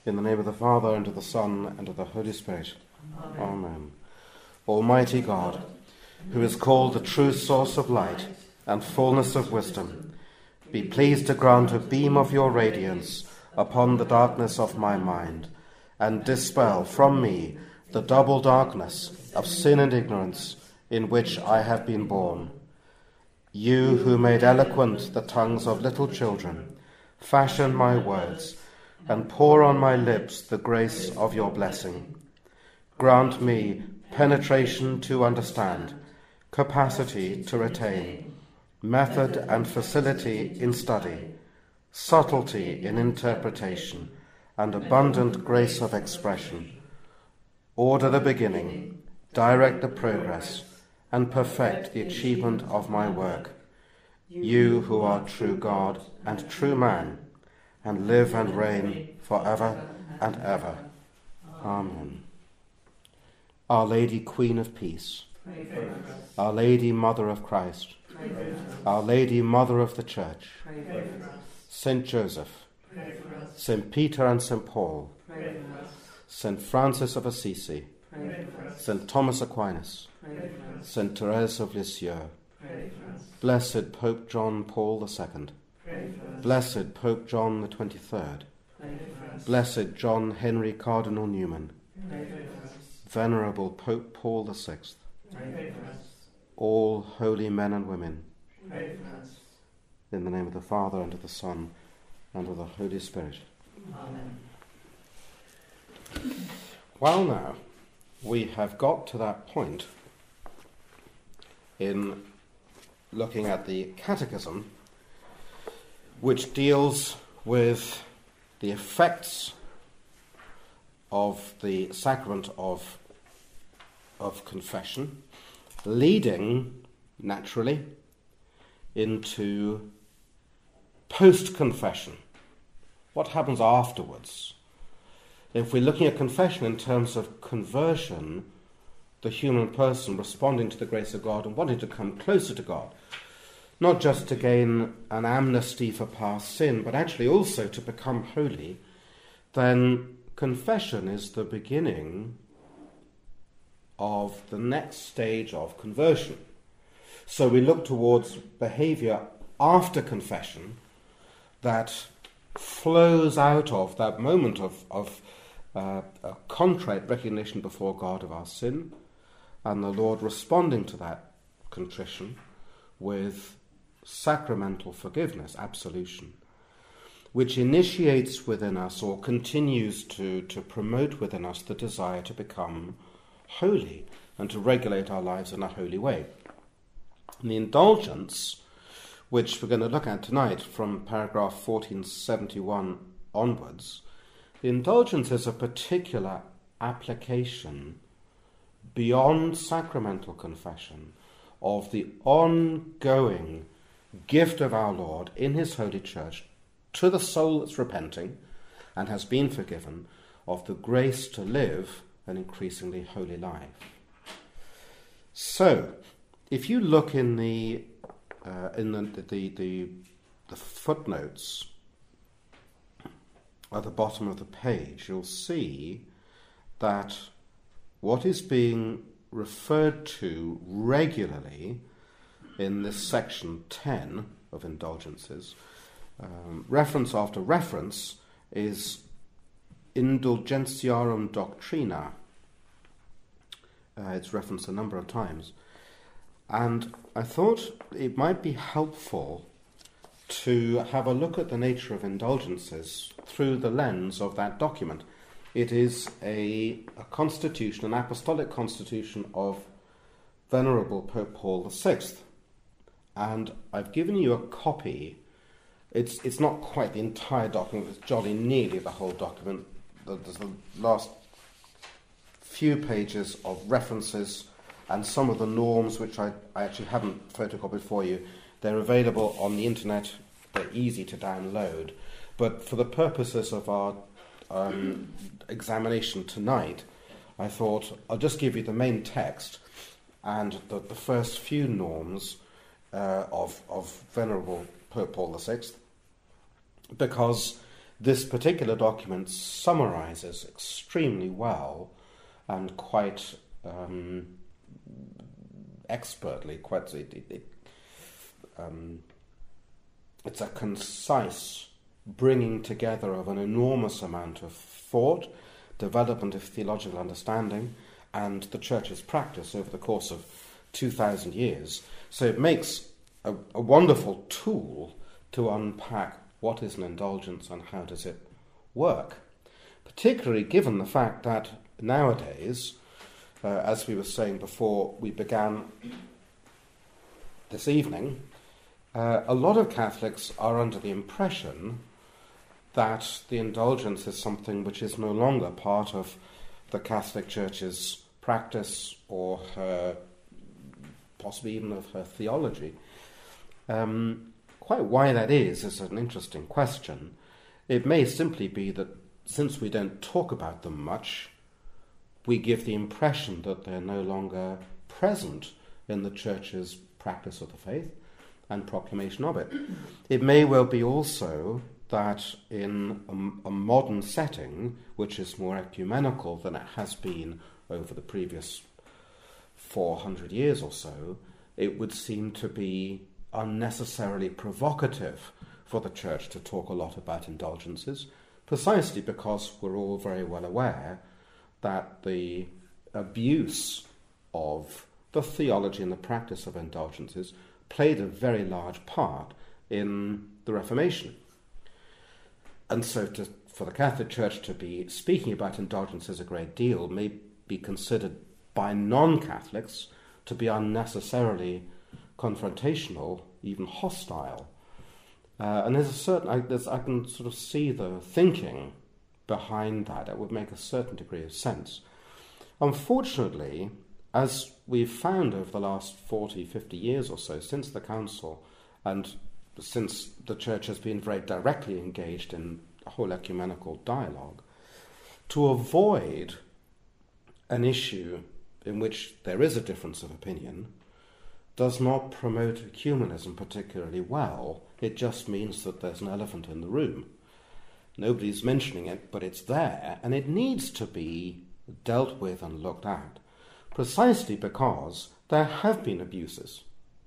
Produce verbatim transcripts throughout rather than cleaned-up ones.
In the name of the Father, and of the Son, and of the Holy Spirit. Amen. Amen. Almighty God, who is called the true source of light and fullness of wisdom, be pleased to grant a beam of your radiance upon the darkness of my mind, and dispel from me the double darkness of sin and ignorance in which I have been born. You who made eloquent the tongues of little children, fashion my words, and pour on my lips the grace of your blessing. Grant me penetration to understand, capacity to retain, method and facility in study, subtlety in interpretation, and abundant grace of expression. Order the beginning, direct the progress, and perfect the achievement of my work. You who are true God and true man, and live and reign forever and ever. Amen. Our Lady, Queen of Peace, Our Lady, Mother of Christ, Our Lady, Mother of the Church, Saint Joseph, Saint Peter and Saint Paul, Saint Francis of Assisi, Saint Thomas Aquinas, Saint Therese of Lisieux, Blessed Pope John Paul the Second, Blessed Pope John the Twenty-third, Blessed John Henry Cardinal Newman, Venerable Pope Paul the Sixth, all holy men and women, in the name of the Father, and of the Son, and of the Holy Spirit. Amen. Well, now, we have got to that point in looking at the Catechism, which deals with the effects of the sacrament of, of confession, leading, naturally, into post-confession. What happens afterwards? If we're looking at confession in terms of conversion, the human person responding to the grace of God and wanting to come closer to God, not just to gain an amnesty for past sin, but actually also to become holy, then confession is the beginning of the next stage of conversion. So we look towards behavior after confession that flows out of that moment of, of uh, a contrite recognition before God of our sin, and the Lord responding to that contrition with sacramental forgiveness, absolution, which initiates within us or continues to, to promote within us the desire to become holy and to regulate our lives in a holy way. And the indulgence, which we're going to look at tonight from paragraph fourteen seventy-one onwards, the indulgence is a particular application beyond sacramental confession of the ongoing gift of our Lord in his holy church to the soul that's repenting and has been forgiven of the grace to live an increasingly holy life. So, if you look in the uh, in the the, the the footnotes at the bottom of the page, you'll see that what is being referred to regularly in this section ten of indulgences, um, reference after reference, is Indulgentiarum Doctrina. Uh, it's referenced a number of times. And I thought it might be helpful to have a look at the nature of indulgences through the lens of that document. It is a, a constitution, an apostolic constitution of Venerable Pope Paul the Sixth. And I've given you a copy. It's it's not quite the entire document, it's jolly nearly the whole document. There's the last few pages of references and some of the norms which I, I actually haven't photocopied for you. They're available on the internet, they're easy to download. But for the purposes of our um, examination tonight, I thought I'll just give you the main text and the, the first few norms uh, of, of Venerable Pope Paul the Sixth, because This particular document summarizes extremely well and quite um, expertly, quite it, it, it, um, it's a concise bringing together of an enormous amount of thought, development of theological understanding, and the Church's practice over the course of two thousand years. So it makes a, a wonderful tool to unpack what is an indulgence and how does it work, particularly given the fact that nowadays, uh, as we were saying before we began this evening, uh, a lot of Catholics are under the impression that the indulgence is something which is no longer part of the Catholic Church's practice or her, possibly even of her theology. Um, quite why that is is an interesting question. It may simply be that since we don't talk about them much, we give the impression that they're no longer present in the Church's practice of the faith and proclamation of it. It may well be also that in a, a modern setting, which is more ecumenical than it has been over the previous four hundred years or so, it would seem to be unnecessarily provocative for the Church to talk a lot about indulgences, precisely because we're all very well aware that the abuse of the theology and the practice of indulgences played a very large part in the Reformation. And so to, for the Catholic Church to be speaking about indulgences a great deal may be considered by non-Catholics to be unnecessarily confrontational, even hostile. Uh, and there's a certain, I, there's, I can sort of see the thinking behind that. It would make a certain degree of sense. Unfortunately, as we've found over the last forty, fifty years or so, since the Council, and since the Church has been very directly engaged in a whole ecumenical dialogue, to avoid an issue in which there is a difference of opinion does not promote ecumenism particularly well. It just means that there's an elephant in the room. Nobody's mentioning it, but it's there, and it needs to be dealt with and looked at, precisely because there have been abuses.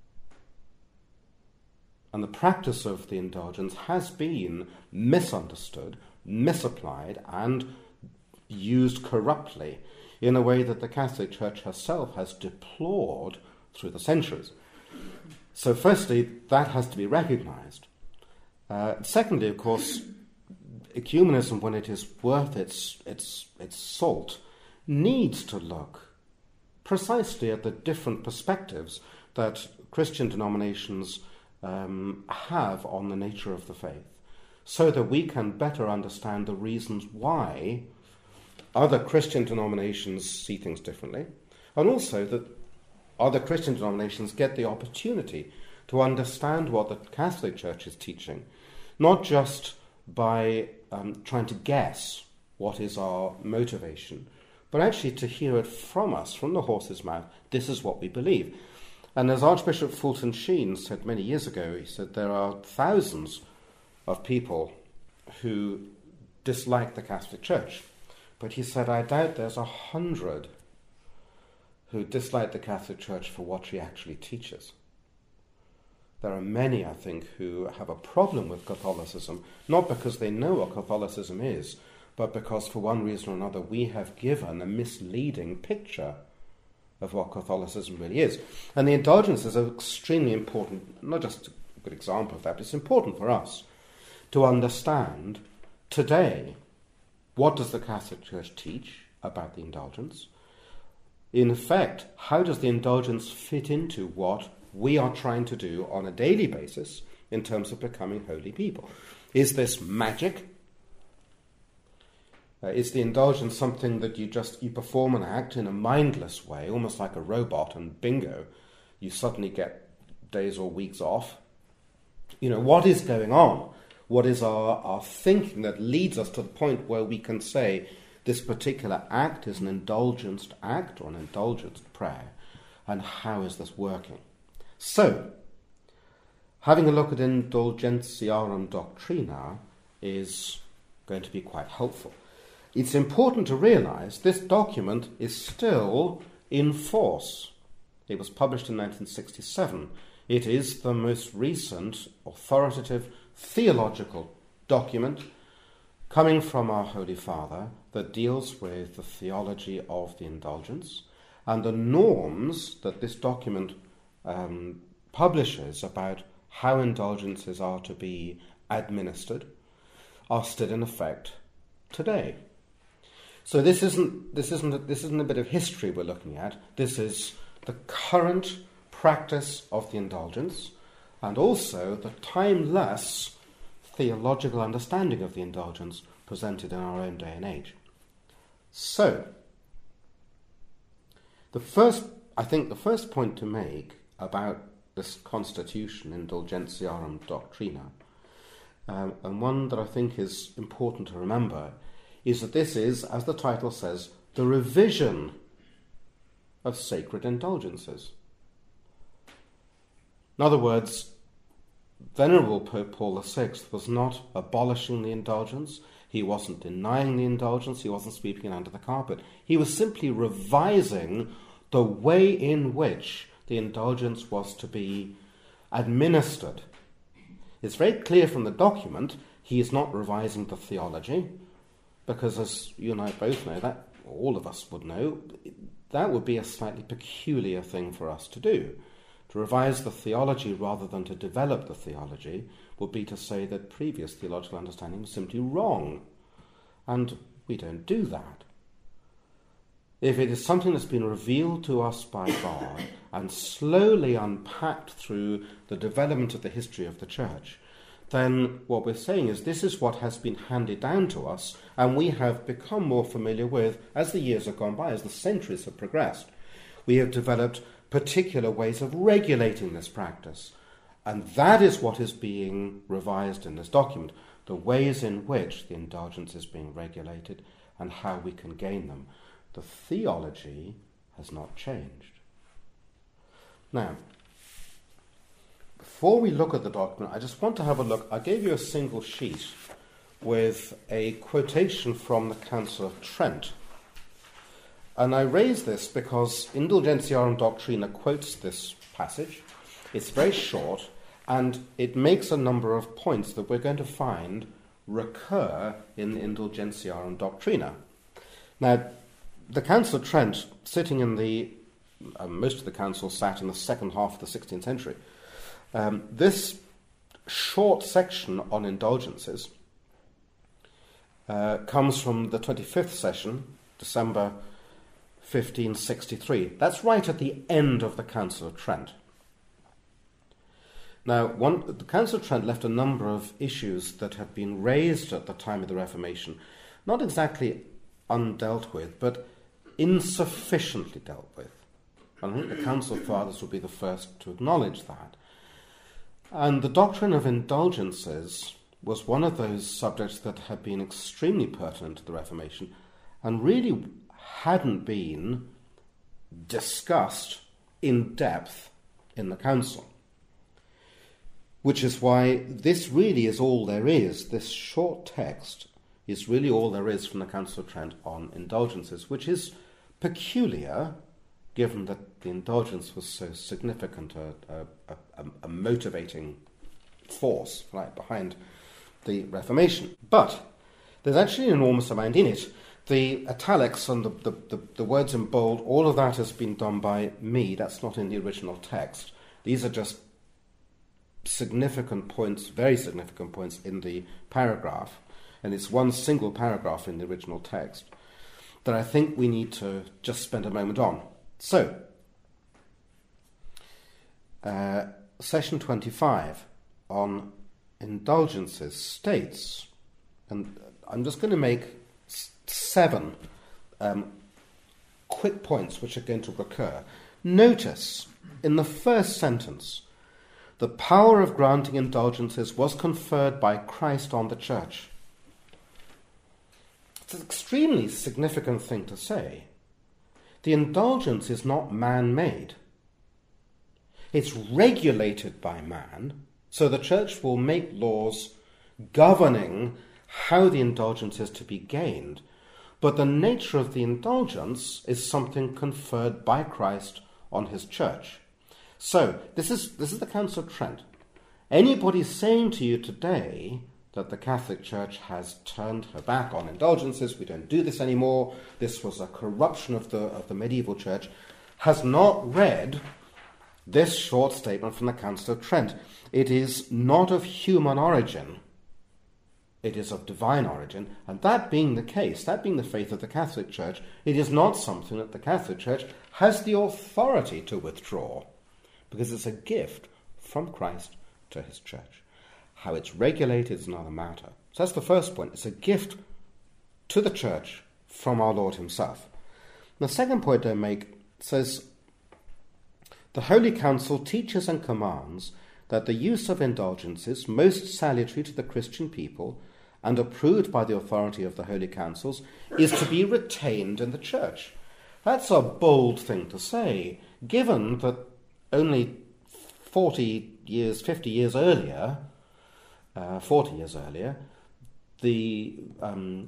And the practice of the indulgence has been misunderstood, misapplied, and used corruptly in a way that the Catholic Church herself has deplored through the centuries. So firstly, that has to be recognised. Uh, secondly, of course, ecumenism, when it is worth its, its, its salt, needs to look precisely at the different perspectives that Christian denominations um, have on the nature of the faith, so that we can better understand the reasons why other Christian denominations see things differently, and also that other Christian denominations get the opportunity to understand what the Catholic Church is teaching, not just by um, trying to guess what is our motivation, but actually to hear it from us, from the horse's mouth. This is what we believe. And as Archbishop Fulton Sheen said many years ago, he said there are thousands of people who dislike the Catholic Church. But he said, I doubt there's a hundred who dislike the Catholic Church for what she actually teaches. There are many, I think, who have a problem with Catholicism, not because they know what Catholicism is, but because for one reason or another we have given a misleading picture of what Catholicism really is. And the indulgence is an extremely important, not just a good example of that, but it's important for us to understand today, what does the Catholic Church teach about the indulgence? In effect, how does the indulgence fit into what we are trying to do on a daily basis in terms of becoming holy people? Is this magic? Uh, is the indulgence something that you just, you perform an act in a mindless way, almost like a robot, and bingo, you suddenly get days or weeks off? You know, what is going on? What is our, our thinking that leads us to the point where we can say this particular act is an indulgenced act or an indulgenced prayer, and how is this working? So, having a look at Indulgentiarum Doctrina is going to be quite helpful. It's important to realise this document is still in force. It was published in nineteen sixty-seven. It is the most recent authoritative theological document coming from our Holy Father that deals with the theology of the indulgence and the norms that this document um, publishes about how indulgences are to be administered are still in effect today. So this isn't this isn't this isn't a bit of history we're looking at. This is the current practice of the indulgence, and also the timeless theological understanding of the indulgence presented in our own day and age. So, the first, I think, the first point to make about this constitution, Indulgentiarum Doctrina, um, and one that I think is important to remember, is that this is, as the title says, the revision of sacred indulgences. In other words, Venerable Pope Paul the Sixth was not abolishing the indulgence, he wasn't denying the indulgence, he wasn't sweeping it under the carpet. He was simply revising the way in which the indulgence was to be administered. It's very clear from the document he is not revising the theology, because as you and I both know, that all of us would know, that would be a slightly peculiar thing for us to do. To revise the theology rather than to develop the theology would be to say that previous theological understanding was simply wrong. And we don't do that. If it is something that's been revealed to us by God and slowly unpacked through the development of the history of the Church, then what we're saying is this is what has been handed down to us and we have become more familiar with as the years have gone by, as the centuries have progressed. We have developed particular ways of regulating this practice. And that is what is being revised in this document, the ways in which the indulgence is being regulated and how we can gain them. The theology has not changed. Now, before we look at the document, I just want to have a look. I gave you a single sheet with a quotation from the Council of Trent. And I raise this because Indulgentiarum Doctrina quotes this passage. It's very short, and it makes a number of points that we're going to find recur in Indulgentiarum Doctrina. Now, the Council of Trent, sitting in the, uh, most of the council sat in the second half of the sixteenth century. Um, this short section on indulgences uh, comes from the twenty-fifth session, December fifteen sixty-three. That's right at the end of the Council of Trent. Now, one, the Council of Trent left a number of issues that had been raised at the time of the Reformation, not exactly undealt with, but insufficiently dealt with. And I think the Council Fathers would be the first to acknowledge that. And the doctrine of indulgences was one of those subjects that had been extremely pertinent to the Reformation and really hadn't been discussed in depth in the Council. Which is why this really is all there is. This short text is really all there is from the Council of Trent on indulgences, which is peculiar, given that the indulgence was so significant, a, a, a, a motivating force right behind the Reformation. But there's actually an enormous amount in it. The italics and the, the, the, the words in bold, all of that has been done by me. That's not in the original text. These are just significant points, very significant points in the paragraph, and it's one single paragraph in the original text that I think we need to just spend a moment on. So, uh, session twenty-five on indulgences states, and I'm just going to make s- seven um, quick points which are going to recur. Notice, in the first sentence, the power of granting indulgences was conferred by Christ on the Church. It's an extremely significant thing to say. The indulgence is not man-made. It's regulated by man, so the Church will make laws governing how the indulgence is to be gained, but the nature of the indulgence is something conferred by Christ on his church. So, this is this is the Council of Trent. Anybody saying to you today that the Catholic Church has turned her back on indulgences, we don't do this anymore, this was a corruption of the of the medieval church, has not read this short statement from the Council of Trent. It is not of human origin, it is of divine origin, and that being the case, that being the faith of the Catholic Church, it is not something that the Catholic Church has the authority to withdraw, because it's a gift from Christ to his church. How it's regulated is another matter. So that's the first point. It's a gift to the church from our Lord himself. The second point I make says, the Holy Council teaches and commands that the use of indulgences, most salutary to the Christian people and approved by the authority of the Holy Councils, is to be retained in the church. That's a bold thing to say, given that only forty years, fifty years earlier, uh, forty years earlier, the, um,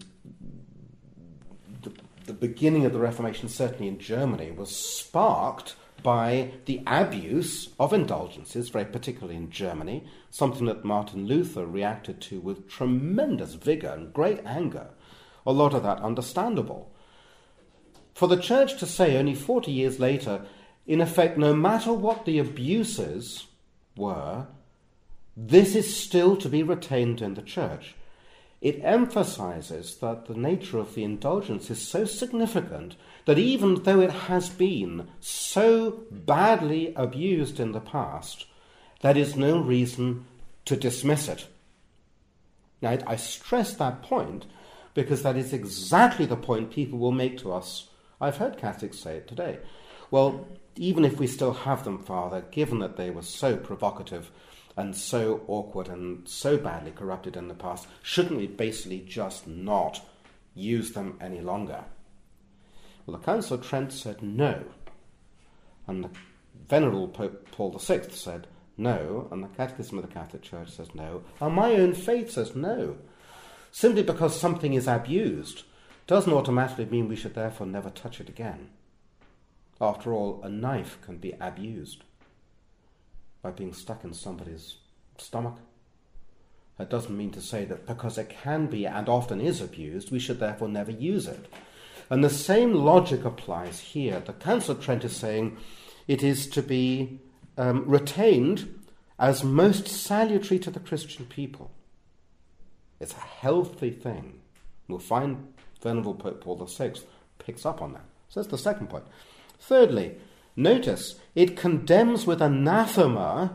the the beginning of the Reformation, certainly in Germany, was sparked by the abuse of indulgences, very particularly in Germany, something that Martin Luther reacted to with tremendous vigour and great anger. A lot of that understandable. For the Church to say only forty years later, in effect, no matter what the abuses were, this is still to be retained in the Church. It emphasizes that the nature of the indulgence is so significant that even though it has been so badly abused in the past, that is no reason to dismiss it. Now, I stress that point because that is exactly the point people will make to us. I've heard Catholics say it today. Well, even if we still have them, Father, given that they were so provocative and so awkward and so badly corrupted in the past, shouldn't we basically just not use them any longer? Well, the Council of Trent said no, and the Venerable Pope Paul the Sixth said no, and the Catechism of the Catholic Church says no, and my own faith says no. Simply because something is abused doesn't automatically mean we should therefore never touch it again. After all, a knife can be abused by being stuck in somebody's stomach. That doesn't mean to say that because it can be and often is abused, we should therefore never use it. And the same logic applies here. The Council of Trent is saying it is to be um, retained as most salutary to the Christian people. It's a healthy thing. We'll find Venerable Pope Paul the Sixth picks up on that. So that's the second point. Thirdly, notice it condemns with anathema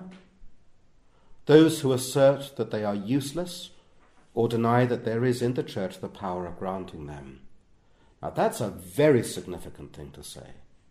those who assert that they are useless or deny that there is in the Church the power of granting them. Now that's a very significant thing to say.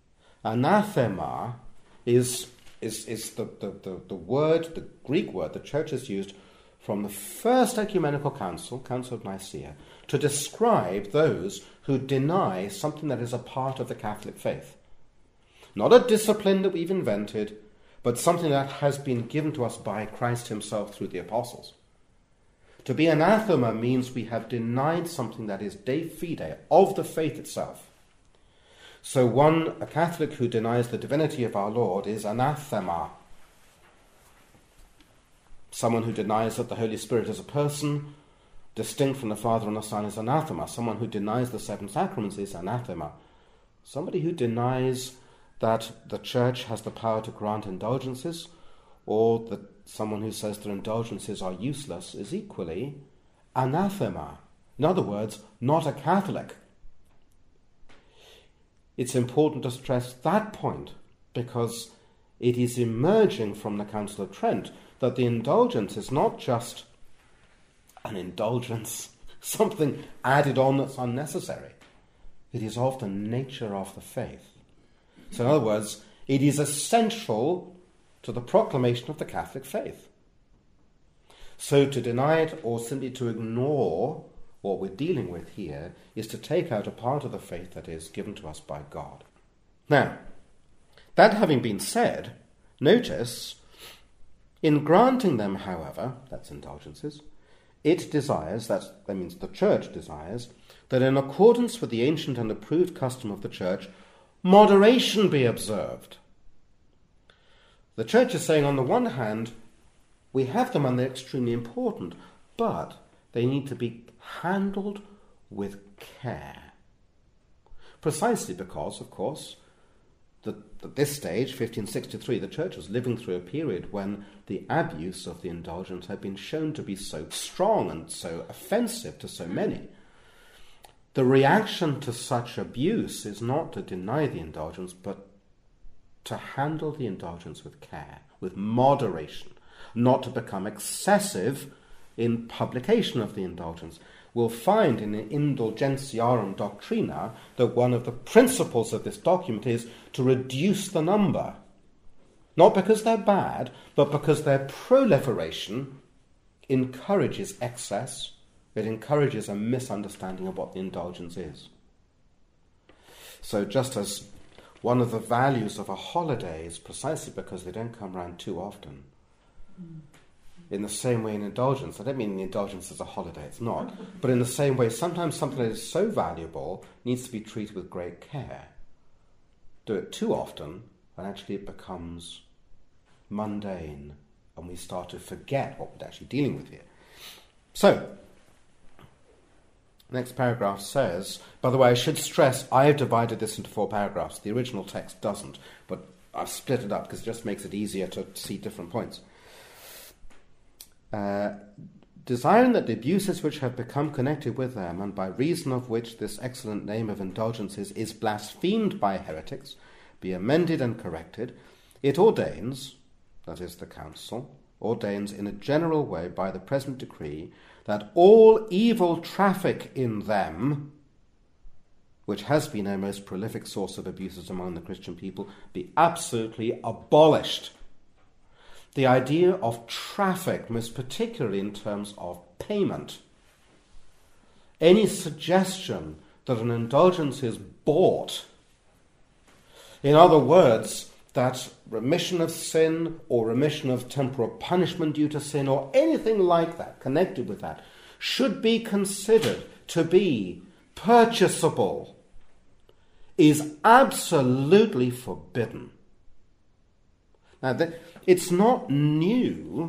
Anathema is, is, is the, the, the, the word, the Greek word the Church has used from the First Ecumenical Council, Council of Nicaea, to describe those who deny something that is a part of the Catholic faith. Not a discipline that we've invented, but something that has been given to us by Christ himself through the apostles. To be anathema means we have denied something that is de fide, of the faith itself. So one, a Catholic who denies the divinity of our Lord is anathema. Someone who denies that the Holy Spirit is a person, distinct from the Father and the Son, is anathema. Someone who denies the seven sacraments is anathema. Somebody who denies that the Church has the power to grant indulgences, or that someone who says that indulgences are useless, is equally anathema. In other words, not a Catholic. It's important to stress that point because it is emerging from the Council of Trent that the indulgence is not just an indulgence, something added on that's unnecessary. It is of the nature of the faith. So in other words, it is essential to the proclamation of the Catholic faith. So to deny it or simply to ignore what we're dealing with here is to take out a part of the faith that is given to us by God. Now, that having been said, notice, in granting them, however, that's indulgences, it desires, that, that means the church desires, that in accordance with the ancient and approved custom of the church, moderation be observed. The church is saying, on the one hand, we have them and they're extremely important, but they need to be handled with care. Precisely because, of course, that at this stage, fifteen sixty-three, the church was living through a period when the abuse of the indulgence had been shown to be so strong and so offensive to so many. The reaction to such abuse is not to deny the indulgence, but to handle the indulgence with care, with moderation, not to become excessive in publication of the indulgence. We'll find in the Indulgentiarum Doctrina that one of the principles of this document is to reduce the number, not because they're bad, but because their proliferation encourages excess. It encourages a misunderstanding of what the indulgence is. So just as one of the values of a holiday is precisely because they don't come around too often, mm. in the same way in indulgence, I don't mean the indulgence as a holiday, it's not, but in the same way, sometimes something that is so valuable needs to be treated with great care. Do it too often, and actually it becomes mundane, and we start to forget what we're actually dealing with here. So, next paragraph says, by the way, I should stress, I have divided this into four paragraphs. The original text doesn't, but I've split it up because it just makes it easier to see different points. Uh, desiring that the abuses which have become connected with them, and by reason of which this excellent name of indulgences is blasphemed by heretics, be amended and corrected, it ordains, that is the council, ordains in a general way by the present decree, that all evil traffic in them, which has been a most prolific source of abuses among the Christian people, be absolutely abolished. The idea of traffic, most particularly in terms of payment. Any suggestion that an indulgence is bought, in other words, that remission of sin or remission of temporal punishment due to sin or anything like that connected with that should be considered to be purchasable is absolutely forbidden. Now, th- it's not new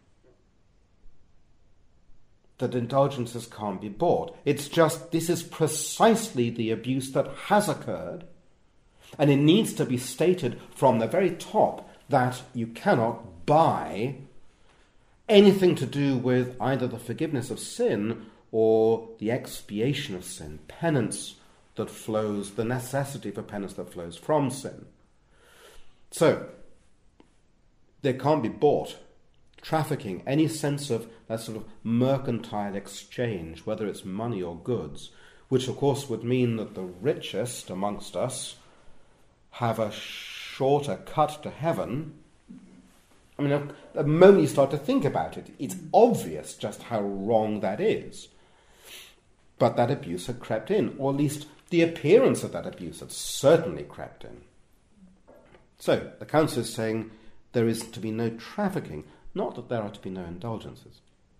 that indulgences can't be bought. It's just this is precisely the abuse that has occurred. And it needs to be stated from the very top that you cannot buy anything to do with either the forgiveness of sin or the expiation of sin, penance that flows, the necessity for penance that flows from sin. So, they can't be bought. Trafficking, any sense of that sort of mercantile exchange, whether it's money or goods, which of course would mean that the richest amongst us have a shorter cut to heaven. I mean, the moment you start to think about it, it's obvious just how wrong that is. But that abuse had crept in, or at least the appearance of that abuse had certainly crept in. So, the council is saying there is to be no trafficking, not that there are to be no indulgences.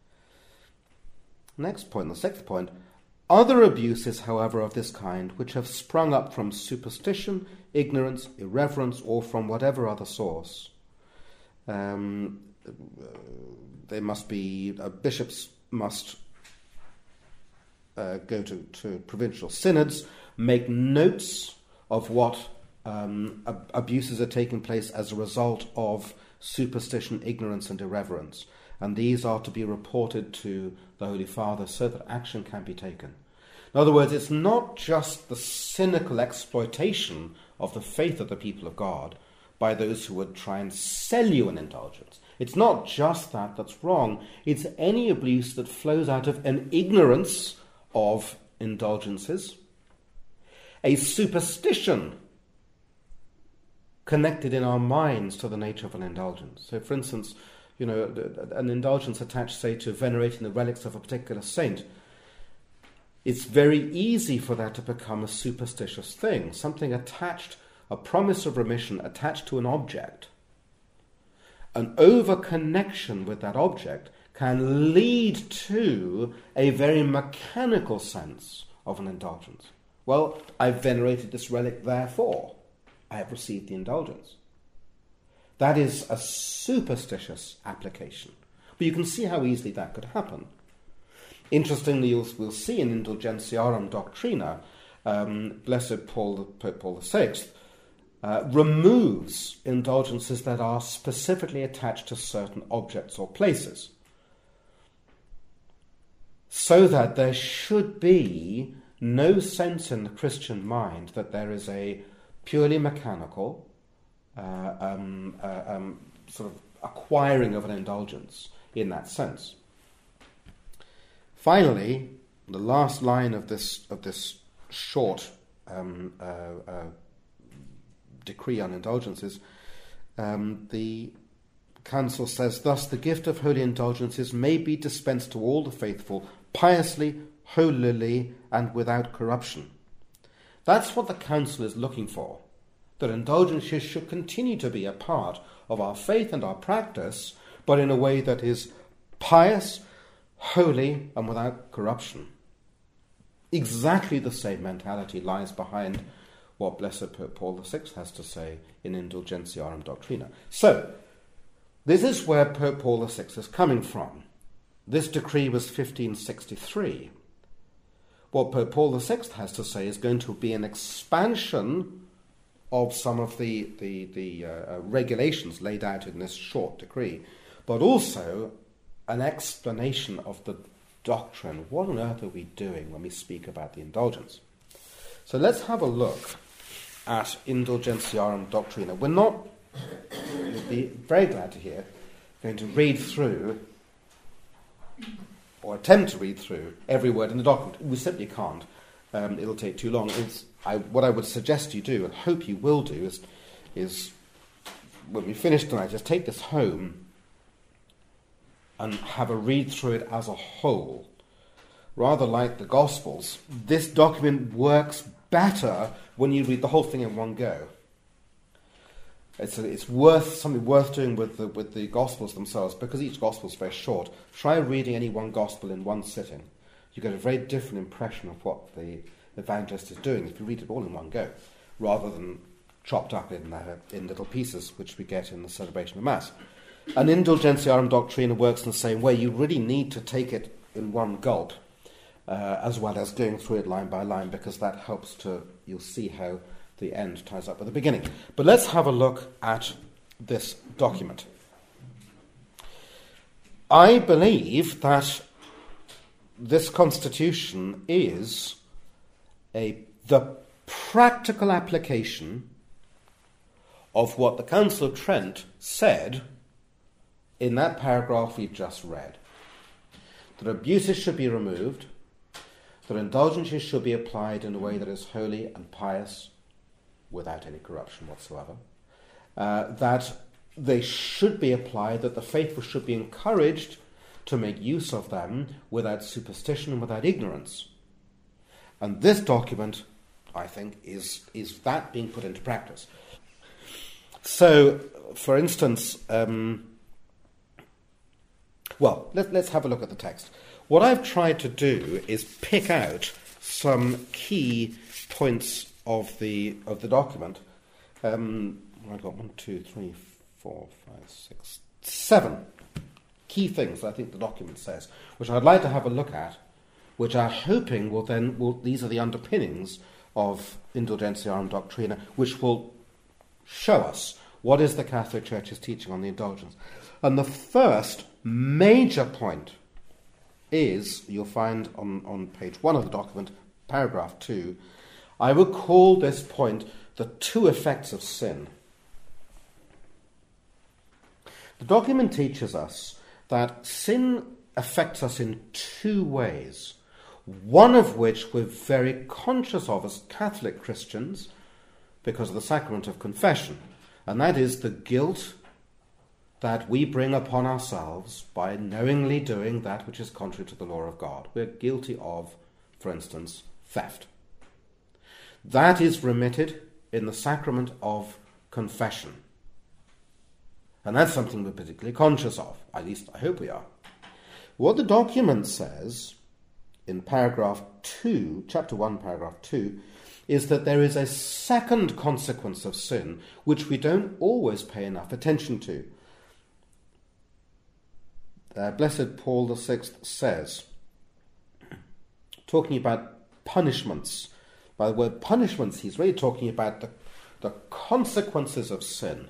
Next point, the sixth point, other abuses, however, of this kind, which have sprung up from superstition, ignorance, irreverence, or from whatever other source, um, they must be, uh, bishops must uh, go to, to provincial synods, make notes of what um, ab- abuses are taking place as a result of superstition, ignorance, and irreverence. And these are to be reported to the Holy Father so that action can be taken. In other words, it's not just the cynical exploitation of the faith of the people of God by those who would try and sell you an indulgence. It's not just that that's wrong. It's any abuse that flows out of an ignorance of indulgences, a superstition connected in our minds to the nature of an indulgence. So, for instance, you know, an indulgence attached, say, to venerating the relics of a particular saint, it's very easy for that to become a superstitious thing, something attached, a promise of remission attached to an object. An over-connection with that object can lead to a very mechanical sense of an indulgence. Well, I've venerated this relic, therefore I have received the indulgence. That is a superstitious application. But you can see how easily that could happen. Interestingly, you'll, we'll see in Indulgentiarum Doctrina, um, Blessed Paul, Pope Paul the Sixth, uh, removes indulgences that are specifically attached to certain objects or places, so that there should be no sense in the Christian mind that there is a purely mechanical uh, um, uh, um, sort of acquiring of an indulgence in that sense. Finally, the last line of this of this short um, uh, uh, decree on indulgences, um, the Council says, "Thus the gift of holy indulgences may be dispensed to all the faithful, piously, holily, and without corruption." That's what the Council is looking for, that indulgences should continue to be a part of our faith and our practice, but in a way that is pious, holy, and without corruption. Exactly the same mentality lies behind what Blessed Pope Paul the Sixth has to say in Indulgentiarum Doctrina. So, this is where Pope Paul the Sixth is coming from. This decree was fifteen sixty-three. What Pope Paul the Sixth has to say is going to be an expansion of some of the, the, the uh, regulations laid out in this short decree, but also an explanation of the doctrine. What on earth are we doing when we speak about the indulgence? So let's have a look at Indulgentiarum Doctrina. We're not, you'll be very glad to hear, going to read through, or attempt to read through, every word in the document. We simply can't. Um, it'll take too long. It's, I, what I would suggest you do, and hope you will do, is, is when we finish tonight, just take this home and have a read through it as a whole. Rather like the Gospels, this document works better when you read the whole thing in one go. It's, a, it's worth something worth doing with the, with the Gospels themselves, because each Gospel is very short. Try reading any one Gospel in one sitting. You get a very different impression of what the evangelist is doing if you read it all in one go, rather than chopped up in, uh, in little pieces, which we get in the celebration of Mass. And Indulgentiarum Doctrina works in the same way. You really need to take it in one gulp, uh, as well as going through it line by line, because that helps to, you'll see how the end ties up with the beginning. But let's have a look at this document. I believe that this constitution is a the practical application of what the Council of Trent said in that paragraph we just read. That abuses should be removed, that indulgences should be applied in a way that is holy and pious, without any corruption whatsoever, uh, that they should be applied, that the faithful should be encouraged to make use of them without superstition and without ignorance. And this document, I think, is, is that being put into practice. So, for instance, um, well, let, let's have a look at the text. What I've tried to do is pick out some key points of the of the document. Um, I've got one, two, three, four, five, six, seven key things I think the document says, which I'd like to have a look at, which I'm hoping will then, will, these are the underpinnings of Indulgentiarum Doctrina, which will show us what is the Catholic Church's teaching on the indulgence. And the first major point is, you'll find on, on page one of the document, paragraph two, I would call this point the two effects of sin. The document teaches us that sin affects us in two ways, one of which we're very conscious of as Catholic Christians because of the sacrament of confession, and that is the guilt that we bring upon ourselves by knowingly doing that which is contrary to the law of God. We're guilty of, for instance, theft. That is remitted in the sacrament of confession. And that's something we're particularly conscious of. At least I hope we are. What the document says in paragraph two, chapter one, paragraph two, is that there is a second consequence of sin which we don't always pay enough attention to. Uh, Blessed Paul the Sixth says, talking about punishments, by the word punishments, he's really talking about the, the consequences of sin.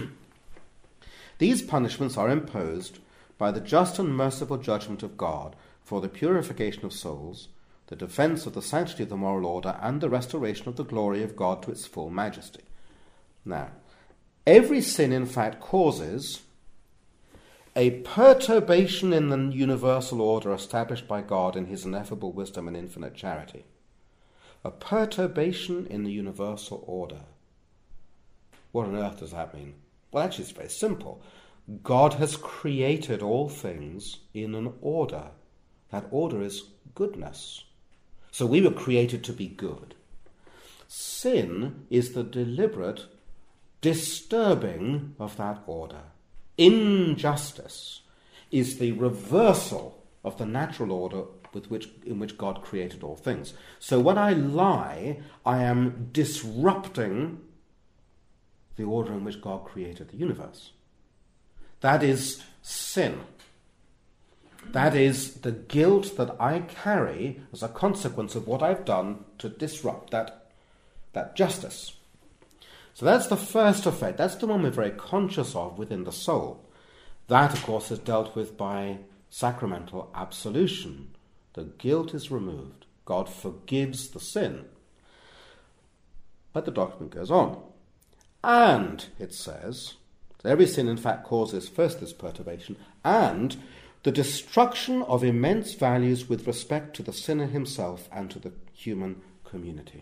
These punishments are imposed by the just and merciful judgment of God for the purification of souls, the defence of the sanctity of the moral order, and the restoration of the glory of God to its full majesty. Now, every sin, in fact, causes a perturbation in the universal order established by God in his ineffable wisdom and infinite charity. A perturbation in the universal order. What on earth does that mean? Well, actually, it's very simple. God has created all things in an order. That order is goodness. So we were created to be good. Sin is the deliberate disturbing of that order. Injustice is the reversal of the natural order with which, in which God created all things. So when I lie, I am disrupting the order in which God created the universe. That is sin. That is the guilt that I carry as a consequence of what I've done to disrupt that, that justice. So that's the first effect. That's the one we're very conscious of within the soul. That, of course, is dealt with by sacramental absolution. The guilt is removed. God forgives the sin. But the document goes on. And, it says, that every sin, in fact, causes first this perturbation, and the destruction of immense values with respect to the sinner himself and to the human community.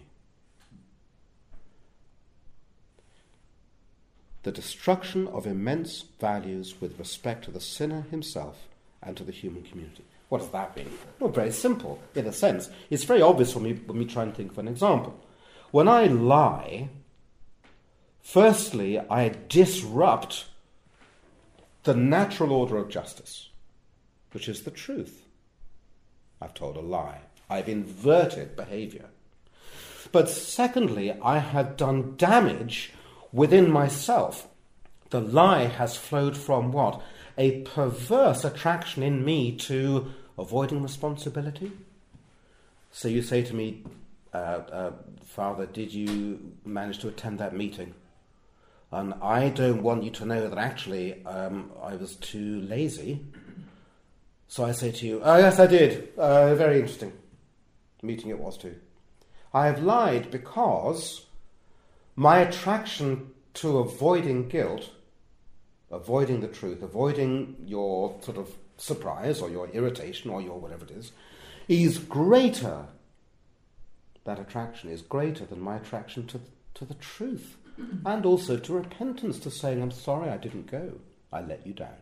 The destruction of immense values with respect to the sinner himself and to the human community. What does that mean? Well, very simple, in a sense. It's very obvious when we, when we try and think of an example. When I lie, firstly, I disrupt the natural order of justice, which is the truth. I've told a lie. I've inverted behaviour. But secondly, I have done damage within myself. The lie has flowed from what? A perverse attraction in me to avoiding responsibility. So you say to me, uh, uh, Father, did you manage to attend that meeting? And I don't want you to know that actually um, I was too lazy. So I say to you, oh yes, I did. Uh, very interesting meeting it was too. I have lied because my attraction to avoiding guilt, avoiding the truth, avoiding your sort of surprise or your irritation or your whatever it is, is greater. That attraction is greater than my attraction to, to the truth. And also to repentance, to saying, I'm sorry I didn't go. I let you down.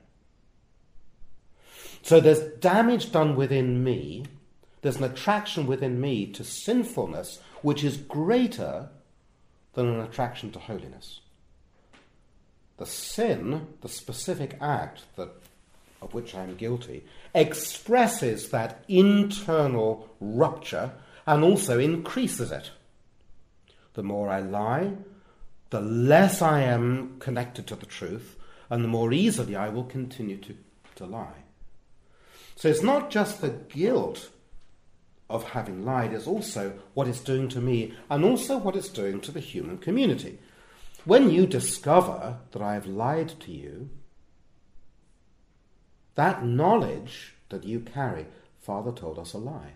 So there's damage done within me. There's an attraction within me to sinfulness which is greater than an attraction to holiness. The sin, the specific act that of which I'm guilty, expresses that internal rupture and also increases it. The more I lie, the less I am connected to the truth, and the more easily I will continue to, to lie. So it's not just the guilt of having lied, it's also what it's doing to me, and also what it's doing to the human community. When you discover that I have lied to you, that knowledge that you carry, Father told us a lie.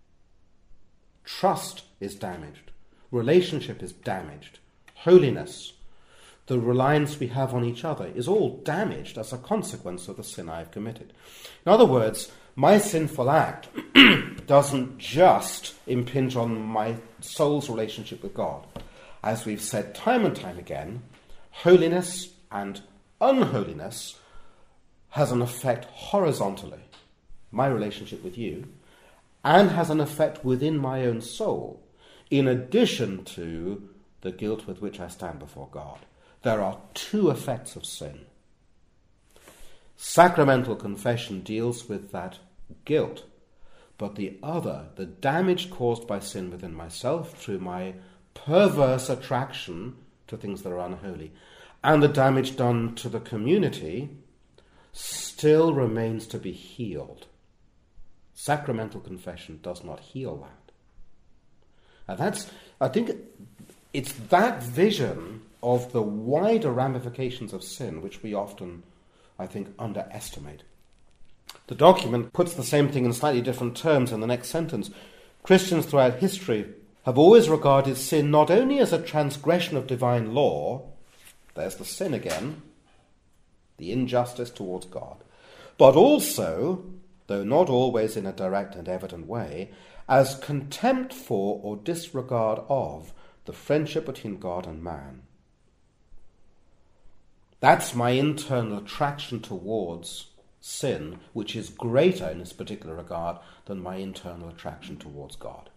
Trust is damaged. Relationship is damaged. Holiness, the reliance we have on each other, is all damaged as a consequence of the sin I have committed. In other words, my sinful act doesn't just impinge on my soul's relationship with God. As we've said time and time again, holiness and unholiness has an effect horizontally, my relationship with you, and has an effect within my own soul, in addition to the guilt with which I stand before God. There are two effects of sin. Sacramental confession deals with that guilt, but the other, the damage caused by sin within myself through my perverse attraction to things that are unholy, and the damage done to the community, still remains to be healed. Sacramental confession does not heal that. And that's, I think, it's that vision of the wider ramifications of sin which we often, I think, underestimate. The document puts the same thing in slightly different terms in the next sentence. Christians throughout history have always regarded sin not only as a transgression of divine law, there's the sin again, the injustice towards God, but also, though not always in a direct and evident way, as contempt for or disregard of the friendship between God and man. That's my internal attraction towards sin, which is greater in this particular regard than my internal attraction towards God.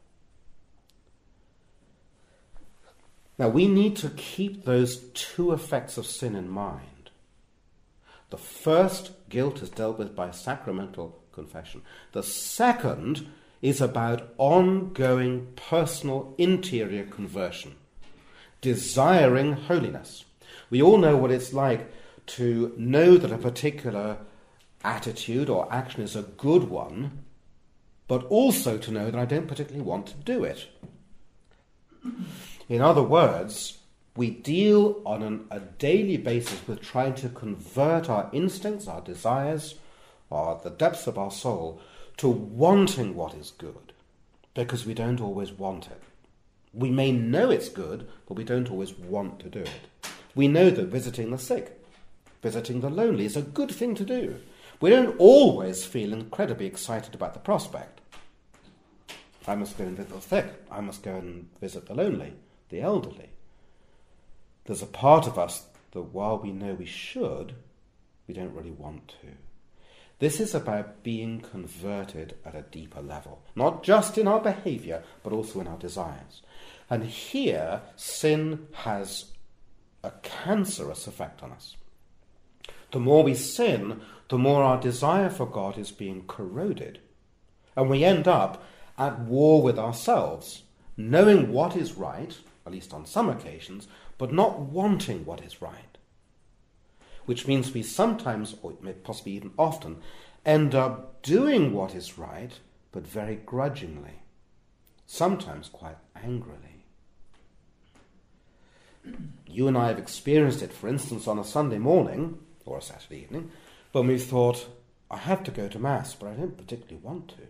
Now, we need to keep those two effects of sin in mind. The first, guilt, is dealt with by sacramental confession. The second is about ongoing personal interior conversion, desiring holiness. We all know what it's like to know that a particular attitude or action is a good one, but also to know that I don't particularly want to do it. In other words, we deal on an, a daily basis with trying to convert our instincts, our desires, or the depths of our soul to wanting what is good, because we don't always want it. We may know it's good, but we don't always want to do it. We know that visiting the sick, visiting the lonely is a good thing to do. We don't always feel incredibly excited about the prospect. I must go and visit the sick. I must go and visit the lonely, the elderly. There's a part of us that while we know we should, we don't really want to. This is about being converted at a deeper level, not just in our behaviour, but also in our desires. And here, sin has a cancerous effect on us. The more we sin, the more our desire for God is being corroded. And we end up at war with ourselves, knowing what is right, at least on some occasions, but not wanting what is right. Which means we sometimes, or possibly even often, end up doing what is right, but very grudgingly, sometimes quite angrily. You and I have experienced it, for instance, on a Sunday morning, or a Saturday evening, when we thought, I have to go to Mass, but I don't particularly want to.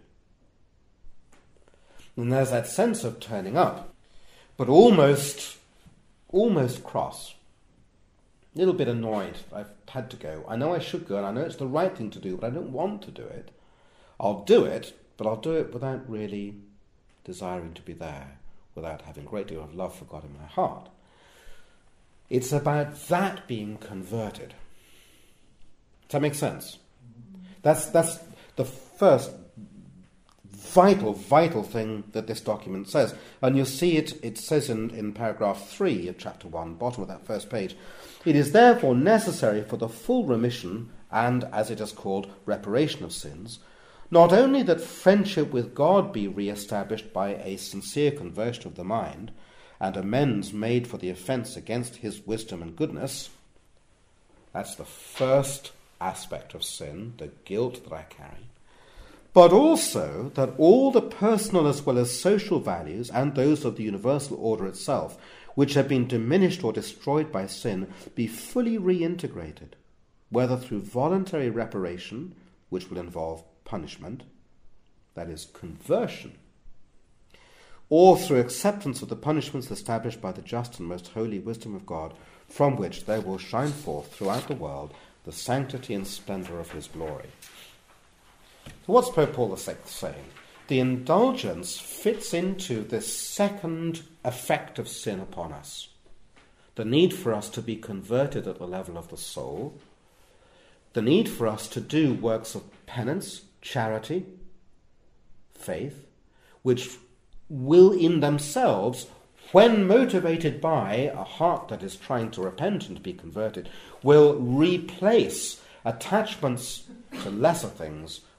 And there's that sense of turning up, but almost, almost cross. A little bit annoyed. I've had to go. I know I should go, and I know it's the right thing to do, but I don't want to do it. I'll do it, but I'll do it without really desiring to be there, without having a great deal of love for God in my heart. It's about that being converted. Does that make sense? That's that's the first vital, vital thing that this document says. And you'll see it, it says in, in paragraph three of chapter one, bottom of that first page, it is therefore necessary for the full remission and, as it is called, reparation of sins, not only that friendship with God be re-established by a sincere conversion of the mind, and amends made for the offence against his wisdom and goodness. That's the first aspect of sin, the guilt that I carry. But also that all the personal as well as social values and those of the universal order itself, which have been diminished or destroyed by sin, be fully reintegrated, whether through voluntary reparation, which will involve punishment, that is conversion, or through acceptance of the punishments established by the just and most holy wisdom of God, from which there will shine forth throughout the world the sanctity and splendour of his glory. So what's Pope Paul the Sixth saying? The indulgence fits into this second effect of sin upon us. The need for us to be converted at the level of the soul, the need for us to do works of penance, charity, faith, which will in themselves, when motivated by a heart that is trying to repent and to be converted, will replace attachments to lesser things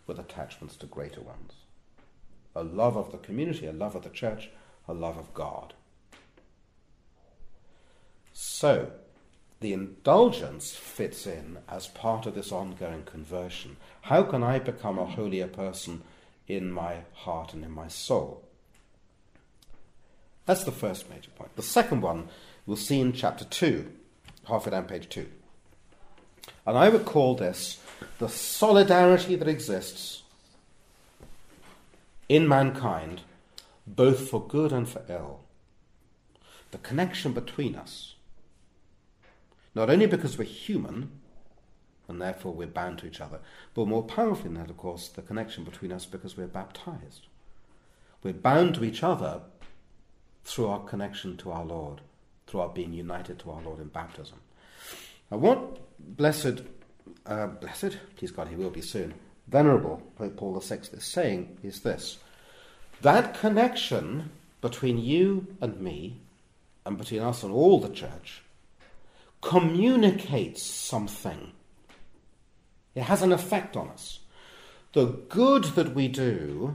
with attachments to greater ones. A love of the community, a love of the church, a love of God. So, the indulgence fits in as part of this ongoing conversion. How can I become a holier person in my heart and in my soul? That's the first major point. The second one we'll see in chapter two, halfway down page two. And I would call this the solidarity that exists in mankind, both for good and for ill. The connection between us. Not only because we're human, and therefore we're bound to each other, but more powerfully than that, of course, the connection between us because we're baptized. We're bound to each other through our connection to our Lord, through our being united to our Lord in baptism. Now what blessed, uh, blessed, please God, he will be soon, venerable Pope Paul the Sixth is saying is this: that connection between you and me, and between us and all the church, communicates something. It has an effect on us. The good that we do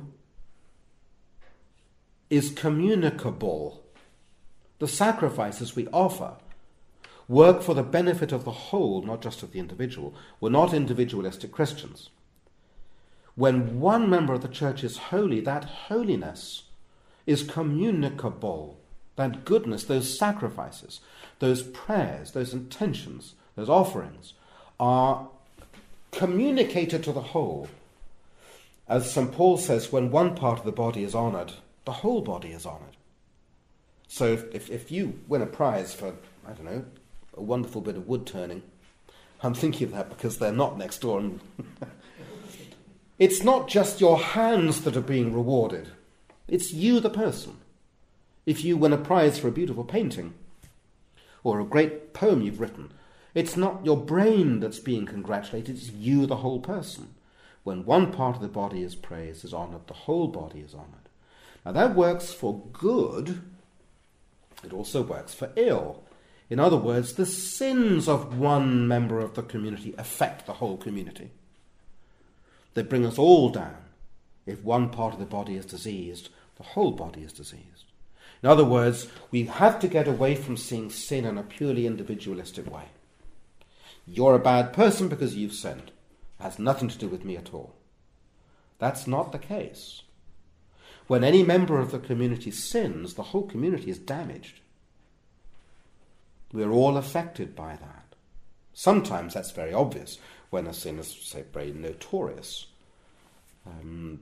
is communicable. The sacrifices we offer work for the benefit of the whole, not just of the individual. We're not individualistic Christians. When one member of the church is holy, that holiness is communicable. That goodness, those sacrifices, those prayers, those intentions, those offerings are communicated to the whole. As Saint Paul says, when one part of the body is honoured, the whole body is honoured. So if, if, if you win a prize for, I don't know, a wonderful bit of wood turning, I'm thinking of that because they're not next door. And it's not just your hands that are being rewarded. It's you, the person. If you win a prize for a beautiful painting or a great poem you've written, it's not your brain that's being congratulated, it's you, the whole person. When one part of the body is praised, is honoured, the whole body is honoured. Now that works for good, it also works for ill. In other words, the sins of one member of the community affect the whole community. They bring us all down. If one part of the body is diseased, the whole body is diseased. In other words, we have to get away from seeing sin in a purely individualistic way. You're a bad person because you've sinned. It has nothing to do with me at all. That's not the case. When any member of the community sins, the whole community is damaged. We're all affected by that. Sometimes that's very obvious when a sin is, say, very notorious. Um,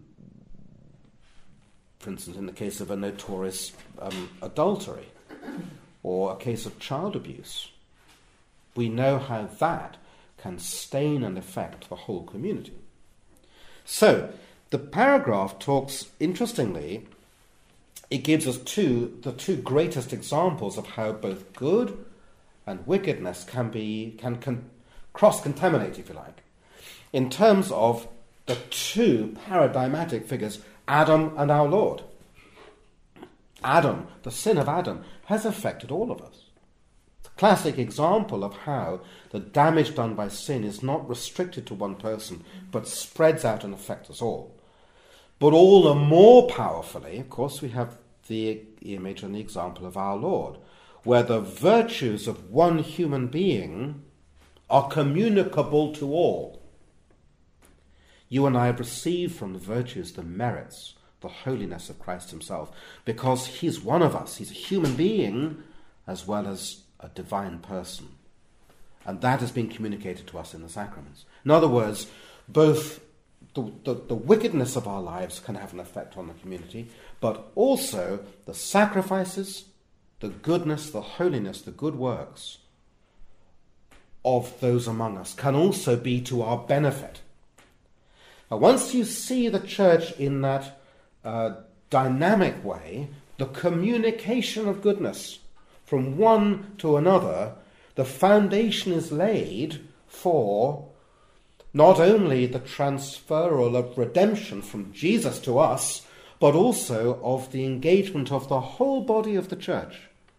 for instance, in the case of a notorious um, adultery or a case of child abuse. We know how that can stain and affect the whole community. So, the paragraph talks, interestingly, it gives us two, the two greatest examples of how both good and wickedness can be, can, can cross-contaminate, if you like, in terms of the two paradigmatic figures, Adam and our Lord. Adam, the sin of Adam, has affected all of us. It's a classic example of how the damage done by sin is not restricted to one person, but spreads out and affects us all. But all the more powerfully, of course, we have the image and the example of our Lord, where the virtues of one human being are communicable to all. You and I have received from the virtues the merits, the holiness of Christ himself, because he's one of us. He's a human being as well as a divine person. And that has been communicated to us in the sacraments. In other words, both the, the, the wickedness of our lives can have an effect on the community, but also the sacrifices, the goodness, the holiness, the good works of those among us can also be to our benefit. Now, once you see the church in that uh, dynamic way, the communication of goodness from one to another, the foundation is laid for not only the transferal of redemption from Jesus to us, but also of the engagement of the whole body of the church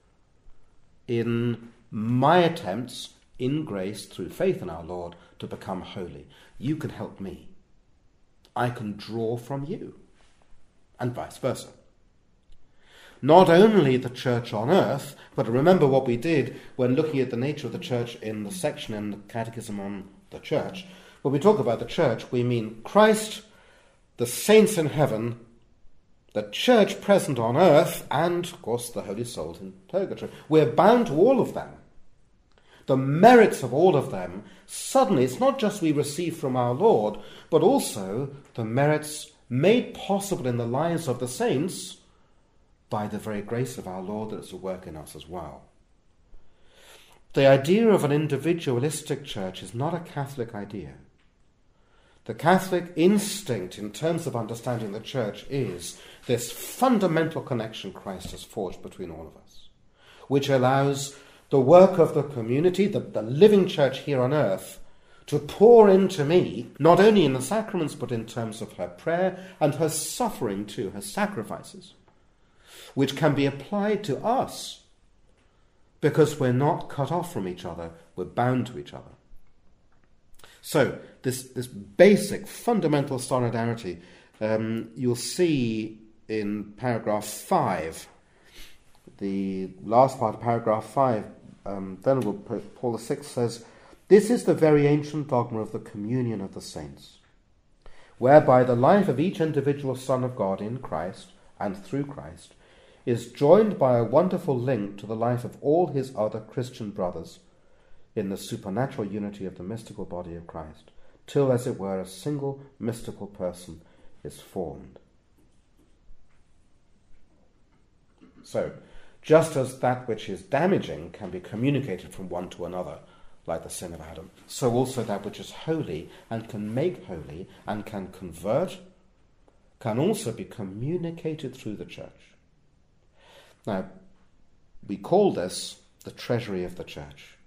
in my attempts, in grace, through faith in our Lord, to become holy. You can help me. I can draw from you, and vice versa. Not only the church on earth, but remember what we did when looking at the nature of the church in the section in the Catechism on the church. When we talk about the church, we mean Christ, the saints in heaven, the church present on earth, and, of course, the holy souls in purgatory. We're bound to all of them. The merits of all of them, suddenly, it's not just we receive from our Lord, but also the merits made possible in the lives of the saints by the very grace of our Lord that is at work in us as well. The idea of an individualistic church is not a Catholic idea. The Catholic instinct in terms of understanding the church is this fundamental connection Christ has forged between all of us, which allows the work of the community, the, the living church here on earth, to pour into me, not only in the sacraments, but in terms of her prayer and her suffering too, her sacrifices, which can be applied to us because we're not cut off from each other, we're bound to each other. So, this, this basic, fundamental solidarity, um, you'll see in paragraph five, the last part of paragraph five, um, Venerable Pope Paul the Sixth says, "This is the very ancient dogma of the communion of the saints, whereby the life of each individual Son of God in Christ and through Christ is joined by a wonderful link to the life of all his other Christian brothers in the supernatural unity of the mystical body of Christ, till, as it were, a single mystical person is formed." So, just as that which is damaging can be communicated from one to another, like the sin of Adam, so also that which is holy and can make holy and can convert can also be communicated through the church. Now, we call this the treasury of the church,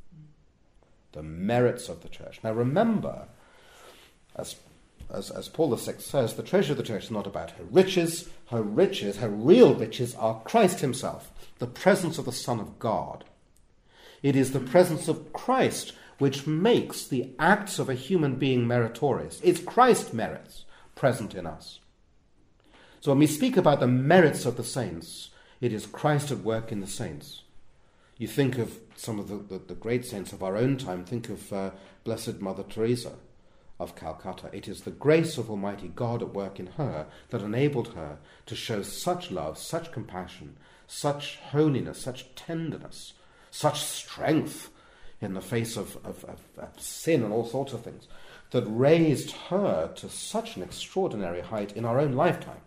the merits of the church. Now remember, as As, as Paul the Sixth says, the treasure of the church is not about her riches. Her riches, her real riches, are Christ himself, the presence of the Son of God. It is the presence of Christ which makes the acts of a human being meritorious. It's Christ's merits present in us. So when we speak about the merits of the saints, it is Christ at work in the saints. You think of some of the, the, the great saints of our own time. Think of uh, Blessed Mother Teresa of Calcutta. It is the grace of Almighty God at work in her that enabled her to show such love, such compassion, such holiness, such tenderness, such strength in the face of, of, of, of sin and all sorts of things, that raised her to such an extraordinary height in our own lifetime.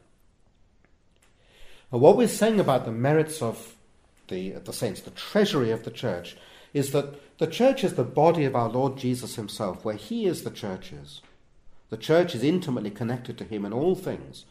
And what we're saying about the merits of the, the saints, the treasury of the church, is that the church is the body of our Lord Jesus himself, where he is the church is. The church is intimately connected to him in all things.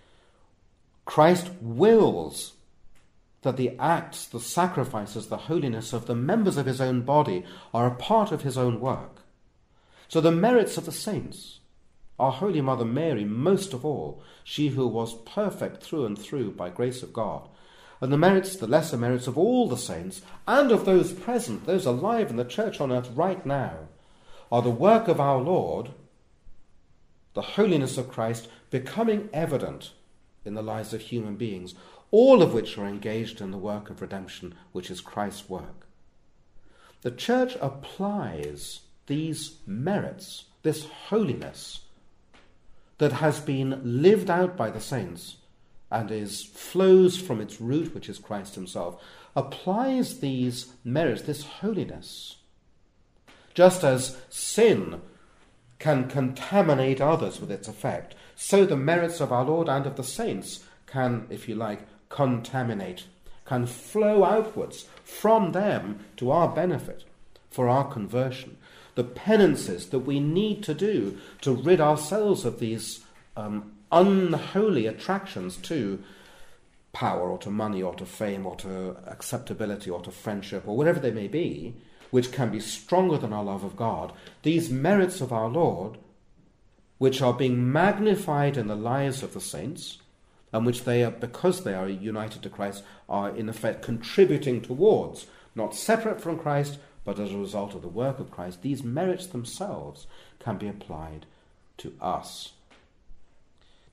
Christ wills that the acts, the sacrifices, the holiness of the members of his own body are a part of his own work. So the merits of the saints, our Holy Mother Mary most of all, she who was perfect through and through by grace of God, and the merits, the lesser merits of all the saints, and of those present, those alive in the church on earth right now, are the work of our Lord, the holiness of Christ, becoming evident in the lives of human beings, all of which are engaged in the work of redemption, which is Christ's work. The church applies these merits, this holiness that has been lived out by the saints, and is flows from its root, which is Christ himself, applies these merits, this holiness. Just as sin can contaminate others with its effect, so the merits of our Lord and of the saints can, if you like, contaminate, can flow outwards from them to our benefit, for our conversion. The penances that we need to do to rid ourselves of these um, unholy attractions to power or to money or to fame or to acceptability or to friendship or whatever they may be, which can be stronger than our love of God, these merits of our Lord, which are being magnified in the lives of the saints, and which they are, because they are united to Christ, are in effect contributing towards, not separate from Christ, but as a result of the work of Christ, these merits themselves can be applied to us.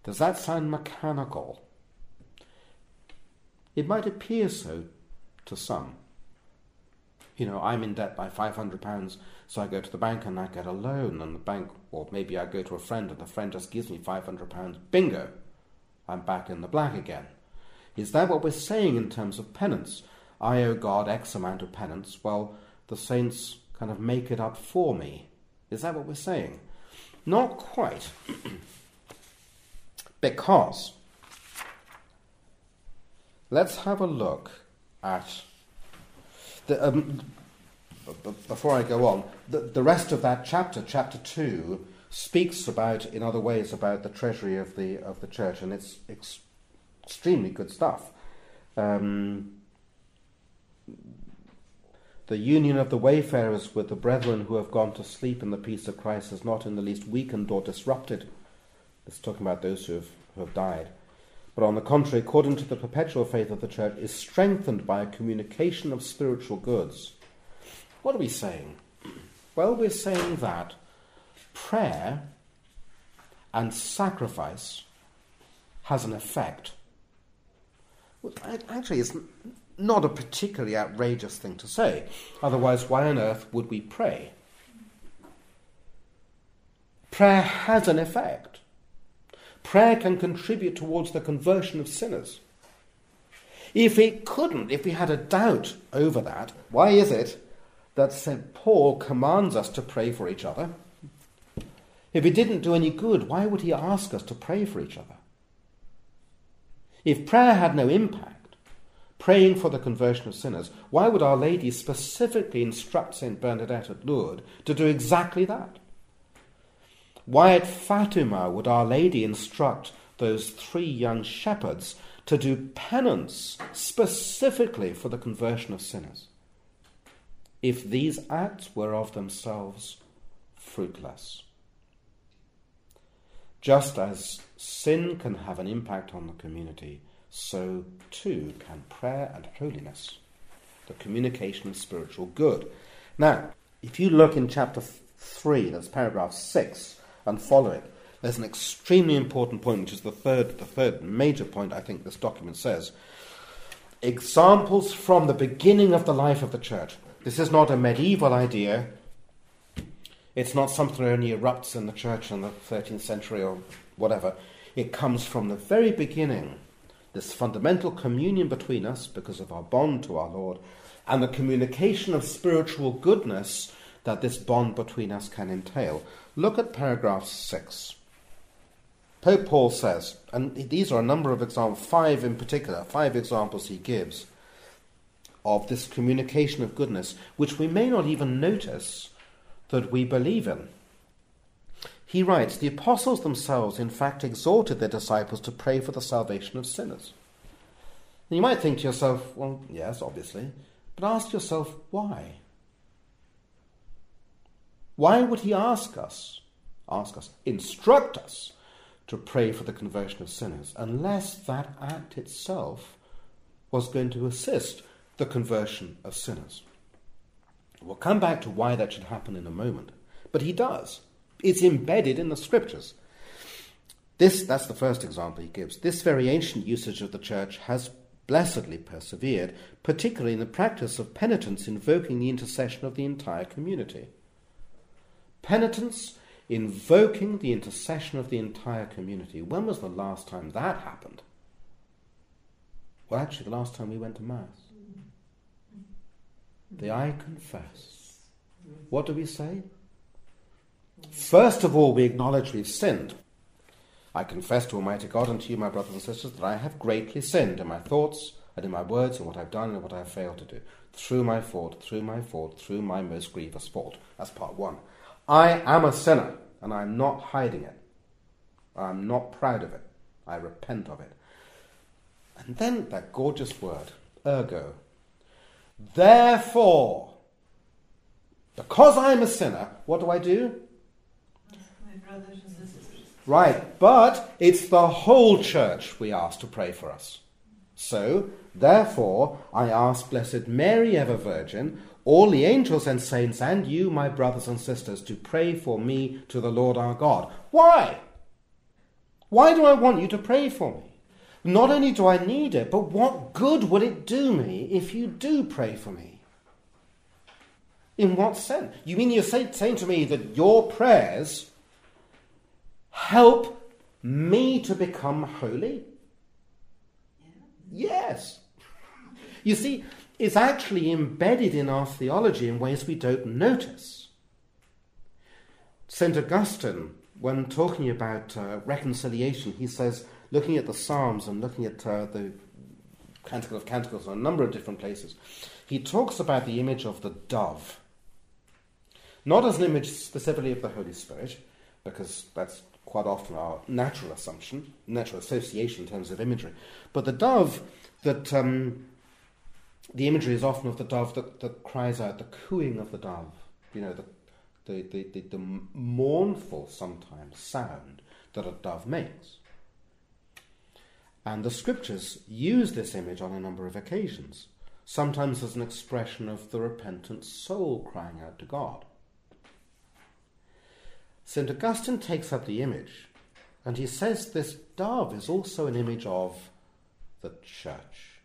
Does that sound mechanical? It might appear so to some. You know, I'm in debt by five hundred pounds, so I go to the bank and I get a loan, and the bank, or maybe I go to a friend and the friend just gives me five hundred pounds. Bingo! I'm back in the black again. Is that what we're saying in terms of penance? I owe God X amount of penance. Well, the saints kind of make it up for me. Is that what we're saying? Not quite. Because, let's have a look at, the, um, b- before I go on, the, the rest of that chapter, chapter two, speaks about, in other ways, about the treasury of the of the church, and it's ex- extremely good stuff. Um, the union of the wayfarers with the brethren who have gone to sleep in the peace of Christ is not in the least weakened or disrupted. It's talking about those who have, who have died. But on the contrary, according to the perpetual faith of the church, is strengthened by a communication of spiritual goods. What are we saying? Well, we're saying that prayer and sacrifice has an effect. Well, actually, it's not a particularly outrageous thing to say. Otherwise, why on earth would we pray? Prayer has an effect. Prayer can contribute towards the conversion of sinners. If it couldn't, if we had a doubt over that, why is it that Saint Paul commands us to pray for each other? If it didn't do any good, why would he ask us to pray for each other? If prayer had no impact, praying for the conversion of sinners, why would Our Lady specifically instruct Saint Bernadette at Lourdes to do exactly that? Why at Fatima would Our Lady instruct those three young shepherds to do penance specifically for the conversion of sinners, if these acts were of themselves fruitless? Just as sin can have an impact on the community, so too can prayer and holiness, the communication of spiritual good. Now, if you look in chapter three, that's paragraph six, and follow it, there's an extremely important point, which is the third, the third major point I think this document says. Examples from the beginning of the life of the church. This is not a medieval idea. It's not something that only erupts in the church in the thirteenth century or whatever. It comes from the very beginning, this fundamental communion between us because of our bond to our Lord, and the communication of spiritual goodness that this bond between us can entail. Look at paragraph six. Pope Paul says, and these are a number of examples, five in particular, five examples he gives of this communication of goodness, which we may not even notice that we believe in. He writes, the apostles themselves in fact exhorted their disciples to pray for the salvation of sinners. And you might think to yourself, well, yes, obviously, but ask yourself, why? Why would he ask us, ask us, instruct us to pray for the conversion of sinners, unless that act itself was going to assist the conversion of sinners? We'll come back to why that should happen in a moment, but he does. It's embedded in the scriptures. This, that's the first example he gives. This very ancient usage of the church has blessedly persevered, particularly in the practice of penitence invoking the intercession of the entire community. Penitence invoking the intercession of the entire community. When was the last time that happened? Well, actually, the last time we went to Mass. The I confess. What do we say? First of all, we acknowledge we've sinned. I confess to Almighty God and to you, my brothers and sisters, that I have greatly sinned in my thoughts and in my words and what I've done and what I have failed to do. Through my fault, through my fault, through my most grievous fault. That's part one. I am a sinner, and I'm not hiding it. I'm not proud of it. I repent of it. And then that gorgeous word, ergo. Therefore, because I'm a sinner, what do I do? My brothers and sisters. Right, but it's the whole church we ask to pray for us. So, therefore, I ask Blessed Mary, ever Virgin, all the angels and saints, and you, my brothers and sisters, to pray for me to the Lord our God. Why? Why do I want you to pray for me? Not only do I need it, but what good would it do me if you do pray for me? In what sense? You mean you're say, saying to me that your prayers help me to become holy? Yeah. Yes. You see, it's actually embedded in our theology in ways we don't notice. Saint Augustine, when talking about uh, reconciliation, he says, looking at the Psalms and looking at uh, the Canticle of Canticles in a number of different places, he talks about the image of the dove. Not as an image specifically of the Holy Spirit, because that's quite often our natural assumption, natural association in terms of imagery, but the dove that, um, the imagery is often of the dove that, that cries out, the cooing of the dove, you know, the The, the, the, the mournful, sometimes, sound that a dove makes. And the scriptures use this image on a number of occasions, sometimes as an expression of the repentant soul crying out to God. Saint Augustine takes up the image, and he says this dove is also an image of the church.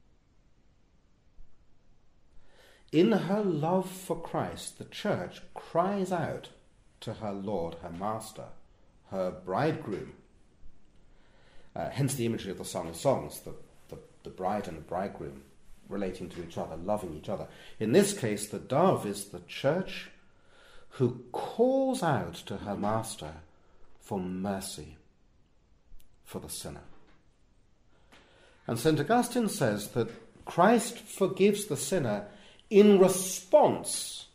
In her love for Christ, the church cries out to her Lord, her Master, her bridegroom. Uh, hence the imagery of the Song of Songs, the, the, the bride and the bridegroom relating to each other, loving each other. In this case, the dove is the church who calls out to her Master for mercy for the sinner. And Saint Augustine says that Christ forgives the sinner in response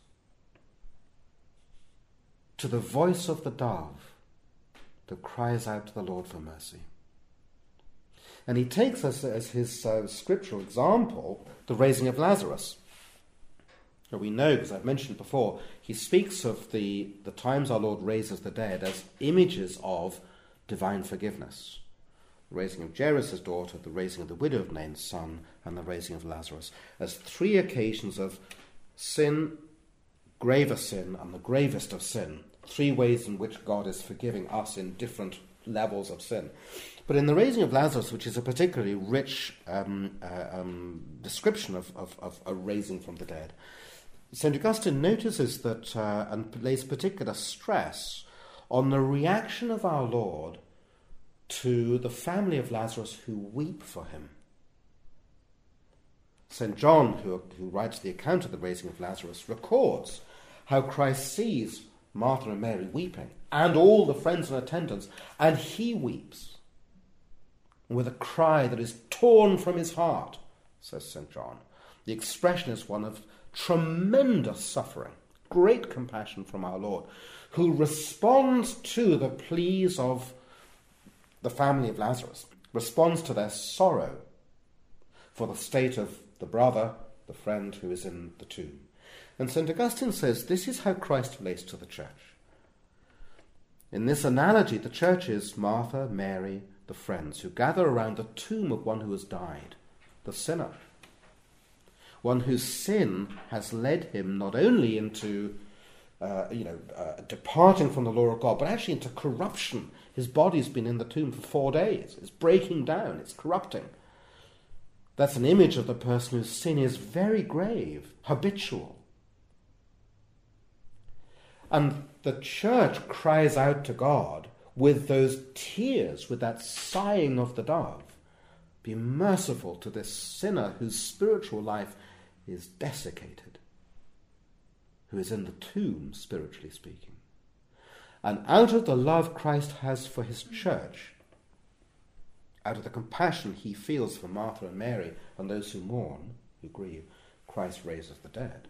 to the voice of the dove that cries out to the Lord for mercy. And he takes us as his uh, scriptural example the raising of Lazarus. Now we know, because I've mentioned before, he speaks of the, the times our Lord raises the dead as images of divine forgiveness. The raising of Jairus' daughter, the raising of the widow of Nain's son, and the raising of Lazarus, as three occasions of sin, graver sin, and the gravest of sin. Three ways in which God is forgiving us in different levels of sin. But in the raising of Lazarus, which is a particularly rich um, uh, um, description of, of, of a raising from the dead, Saint Augustine notices that uh, and lays particular stress on the reaction of our Lord to the family of Lazarus who weep for him. Saint John, who, who writes the account of the raising of Lazarus, records how Christ sees Martha and Mary weeping, and all the friends and attendants, and he weeps with a cry that is torn from his heart, says Saint John. The expression is one of tremendous suffering, great compassion from our Lord, who responds to the pleas of the family of Lazarus, responds to their sorrow for the state of the brother, the friend who is in the tomb. And Saint Augustine says this is how Christ relates to the church. In this analogy, the church is Martha, Mary, the friends who gather around the tomb of one who has died, the sinner, one whose sin has led him not only into uh, you know, uh, departing from the law of God, but actually into corruption. His body's been in the tomb for four days. It's breaking down. It's corrupting. That's an image of the person whose sin is very grave, habitual. And the church cries out to God with those tears, with that sighing of the dove. Be merciful to this sinner whose spiritual life is desiccated, who is in the tomb, spiritually speaking. And out of the love Christ has for his church, out of the compassion he feels for Martha and Mary and those who mourn, who grieve, Christ raises the dead.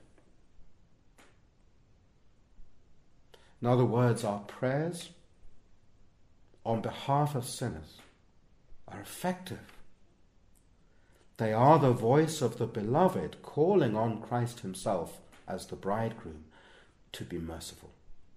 In other words, our prayers on behalf of sinners are effective. They are the voice of the beloved calling on Christ himself as the bridegroom to be merciful.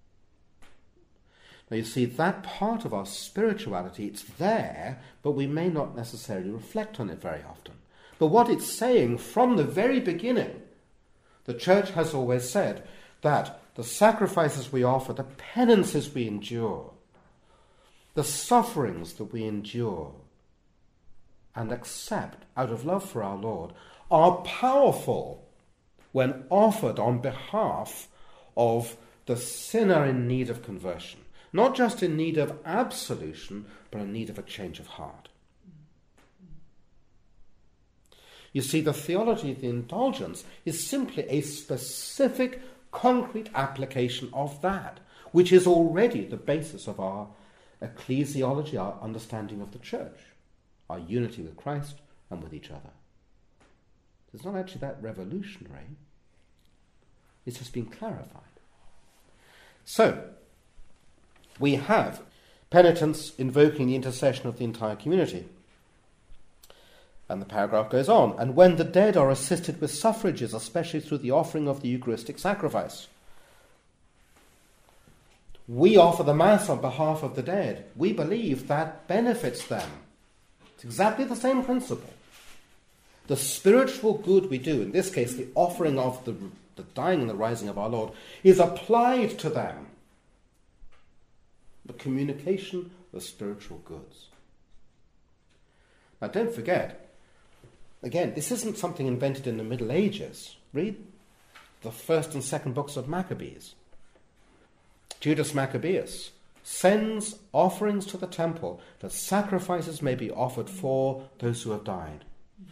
Now you see, that part of our spirituality, it's there, but we may not necessarily reflect on it very often. But what it's saying from the very beginning, the church has always said that the sacrifices we offer, the penances we endure, The sufferings that we endure and accept out of love for our Lord are powerful when offered on behalf of the sinner in need of conversion. Not just in need of absolution, but in need of a change of heart. You see, the theology of the indulgence is simply a specific, concrete application of that, which is already the basis of our ecclesiology, our understanding of the church, our unity with Christ and with each other. It's not actually that revolutionary. It's just been clarified. So, we have penitents invoking the intercession of the entire community. And the paragraph goes on. And when the dead are assisted with suffrages, especially through the offering of the Eucharistic sacrifice. We offer the Mass on behalf of the dead. We believe that benefits them. It's exactly the same principle. The spiritual good we do, in this case the offering of the, the dying and the rising of our Lord, is applied to them. The communication of spiritual goods. Now don't forget, again, this isn't something invented in the Middle Ages. Read the first and second books of Maccabees. Judas Maccabeus sends offerings to the temple that sacrifices may be offered for those who have died.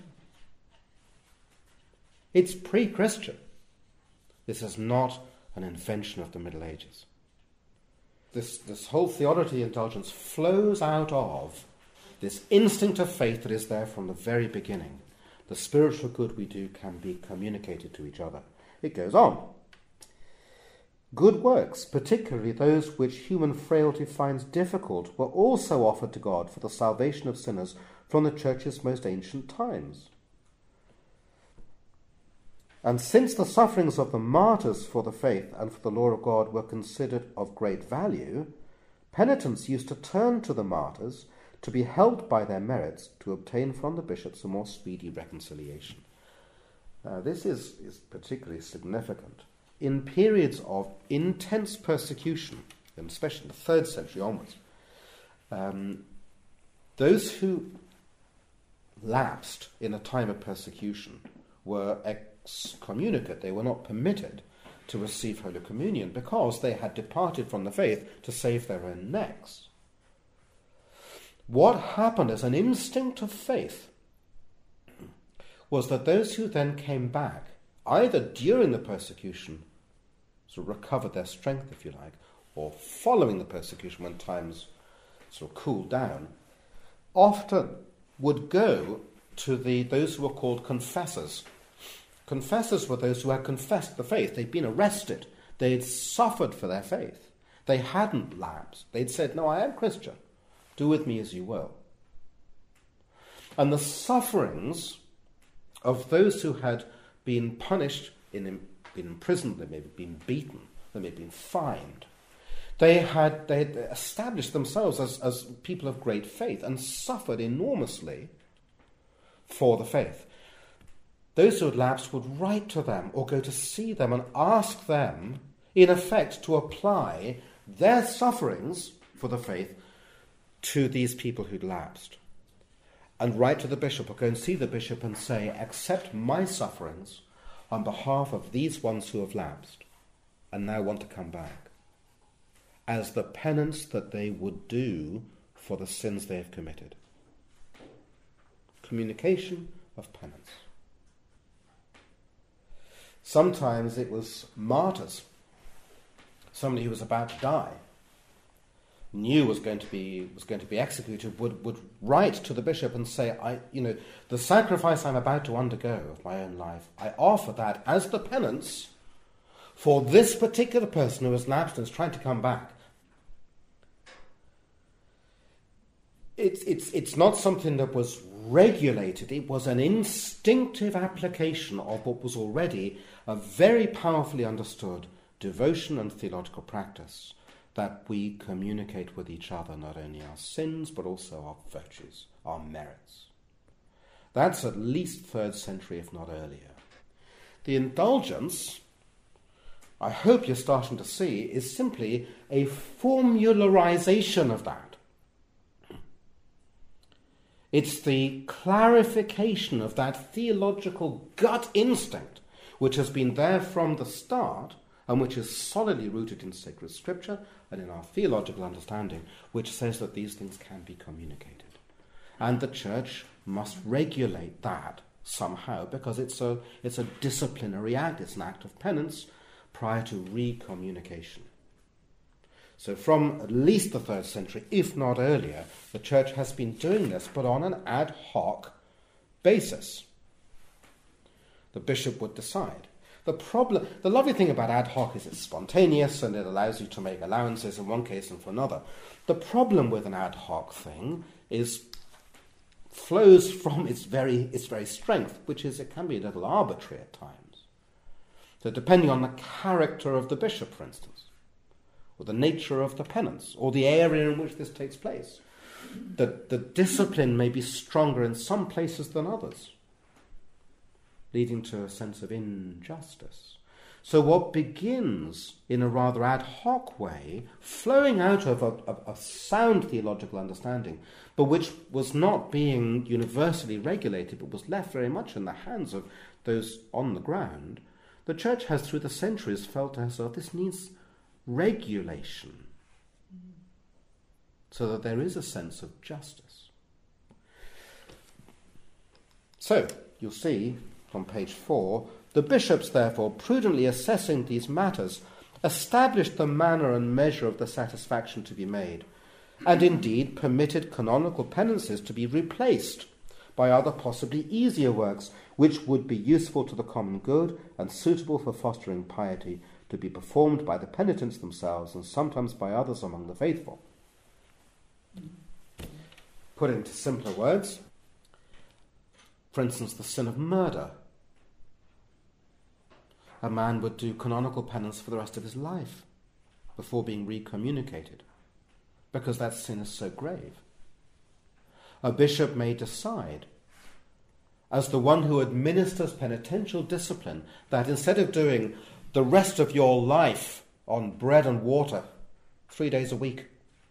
It's pre-Christian. This is not an invention of the Middle Ages. This, this whole theology of indulgence flows out of this instinct of faith that is there from the very beginning. The spiritual good we do can be communicated to each other. It goes on. Good works, particularly those which human frailty finds difficult, were also offered to God for the salvation of sinners from the Church's most ancient times. And since the sufferings of the martyrs for the faith and for the law of God were considered of great value, penitents used to turn to the martyrs to be helped by their merits to obtain from the bishops a more speedy reconciliation. Now, this is, is particularly significant. In periods of intense persecution, and especially in the third century onwards, um, those who lapsed in a time of persecution were excommunicate. They were not permitted to receive Holy Communion because they had departed from the faith to save their own necks. What happened as an instinct of faith was that those who then came back, either during the persecution, sort of recovered their strength, if you like, or following the persecution when times sort of cooled down, often would go to the those who were called confessors. Confessors were those who had confessed the faith. They'd been arrested. They'd suffered for their faith. They hadn't lapsed. They'd said, no, I am Christian. Do with me as you will. And the sufferings of those who had been punished, in, been imprisoned, they may have been beaten, they may have been fined, they had, they had established themselves as, as people of great faith and suffered enormously for the faith. Those who had lapsed would write to them or go to see them and ask them, in effect, to apply their sufferings for the faith to these people who'd lapsed. And write to the bishop or go and see the bishop and say, accept my sufferings on behalf of these ones who have lapsed and now want to come back, as the penance that they would do for the sins they have committed. Communication of penance. Sometimes it was martyrs, somebody who was about to die, knew was going to be was going to be executed, would, would write to the bishop and say, I you know, the sacrifice I'm about to undergo of my own life, I offer that as the penance for this particular person who has lapsed and is trying to come back. It's it's it's not something that was regulated. It was an instinctive application of what was already a very powerfully understood devotion and theological practice, that we communicate with each other not only our sins but also our virtues, our merits. That's at least third century, if not earlier. The indulgence, I hope you're starting to see, is simply a formularization of that. It's the clarification of that theological gut instinct which has been there from the start and which is solidly rooted in sacred scripture and in our theological understanding, which says that these things can be communicated. And the church must regulate that somehow, because it's a, it's a disciplinary act, it's an act of penance prior to recommunication. So from at least the third century, if not earlier, the church has been doing this, but on an ad hoc basis. The bishop would decide. The problem, the lovely thing about ad hoc is it's spontaneous and it allows you to make allowances in one case and for another. The problem with an ad hoc thing is flows from its very its very strength, which is it can be a little arbitrary at times. So depending on the character of the bishop, for instance, or the nature of the penance, or the area in which this takes place, the, the discipline may be stronger in some places than others, leading to a sense of injustice. So what begins in a rather ad hoc way, flowing out of a, a, a sound theological understanding, but which was not being universally regulated, but was left very much in the hands of those on the ground, the church has through the centuries felt to herself, this needs regulation, so that there is a sense of justice. So, you'll see on page four, the bishops, therefore, prudently assessing these matters, established the manner and measure of the satisfaction to be made, and indeed permitted canonical penances to be replaced by other possibly easier works, which would be useful to the common good and suitable for fostering piety, to be performed by the penitents themselves and sometimes by others among the faithful. Put into simpler words, for instance, the sin of murder. A man would do canonical penance for the rest of his life before being recommunicated, because that sin is so grave. A bishop may decide, as the one who administers penitential discipline, that instead of doing the rest of your life on bread and water, three days a week,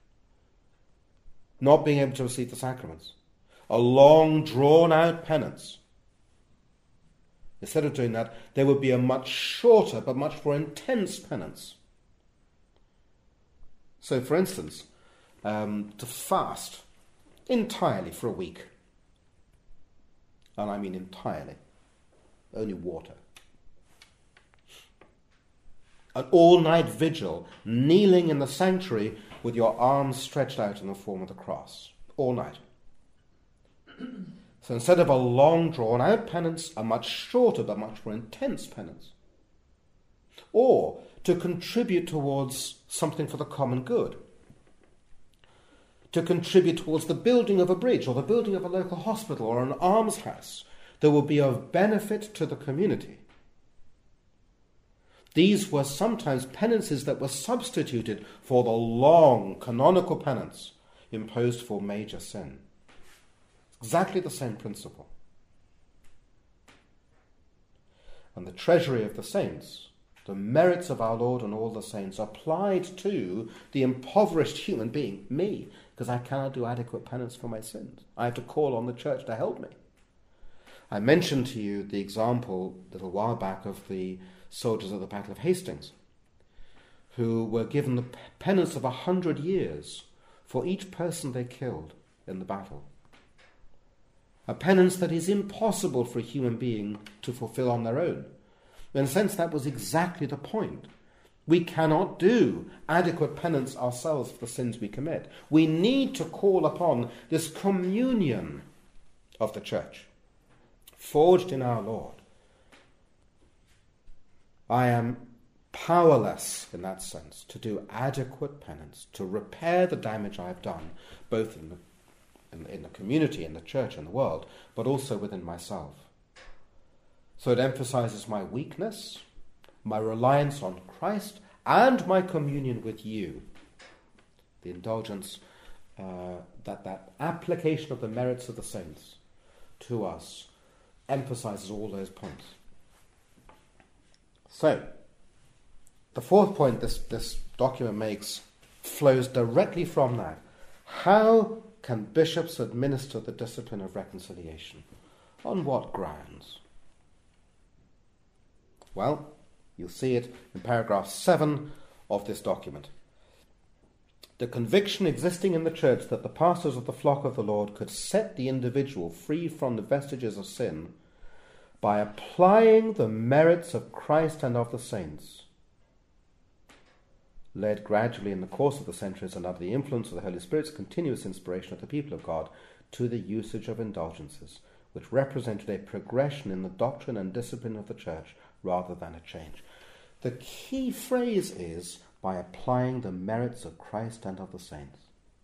not being able to receive the sacraments, a long, drawn-out penance, instead of doing that, there would be a much shorter but much more intense penance. So, for instance, um, to fast entirely for a week, and I mean entirely, only water. An all-night vigil, kneeling in the sanctuary with your arms stretched out in the form of the cross, all night. So instead of a long drawn-out penance, a much shorter but much more intense penance. Or to contribute towards something for the common good. To contribute towards the building of a bridge or the building of a local hospital or an almshouse that will be of benefit to the community. These were sometimes penances that were substituted for the long canonical penance imposed for major sin. Exactly the same principle. And the treasury of the saints, the merits of our Lord and all the saints, applied to the impoverished human being, me, because I cannot do adequate penance for my sins. I have to call on the church to help me. I mentioned to you the example a little while back of the soldiers at the Battle of Hastings, who were given the penance of a hundred years for each person they killed in the battle. A penance that is impossible for a human being to fulfill on their own. In a sense, that was exactly the point. We cannot do adequate penance ourselves for the sins we commit. We need to call upon this communion of the church, forged in our Lord. I am powerless in that sense to do adequate penance, to repair the damage I have done, both in the In, in the community, in the church, in the world, but also within myself. So it emphasizes my weakness, my reliance on Christ, and my communion with you. The indulgence, uh, that, that application of the merits of the saints to us emphasizes all those points. So, the fourth point this, this document makes flows directly from that. How can bishops administer the discipline of reconciliation? On what grounds? Well, you'll see it in paragraph seven of this document. The conviction existing in the church that the pastors of the flock of the Lord could set the individual free from the vestiges of sin by applying the merits of Christ and of the saints led gradually in the course of the centuries and under the influence of the Holy Spirit's continuous inspiration of the people of God to the usage of indulgences, which represented a progression in the doctrine and discipline of the church rather than a change. The key phrase is by applying the merits of Christ and of the saints.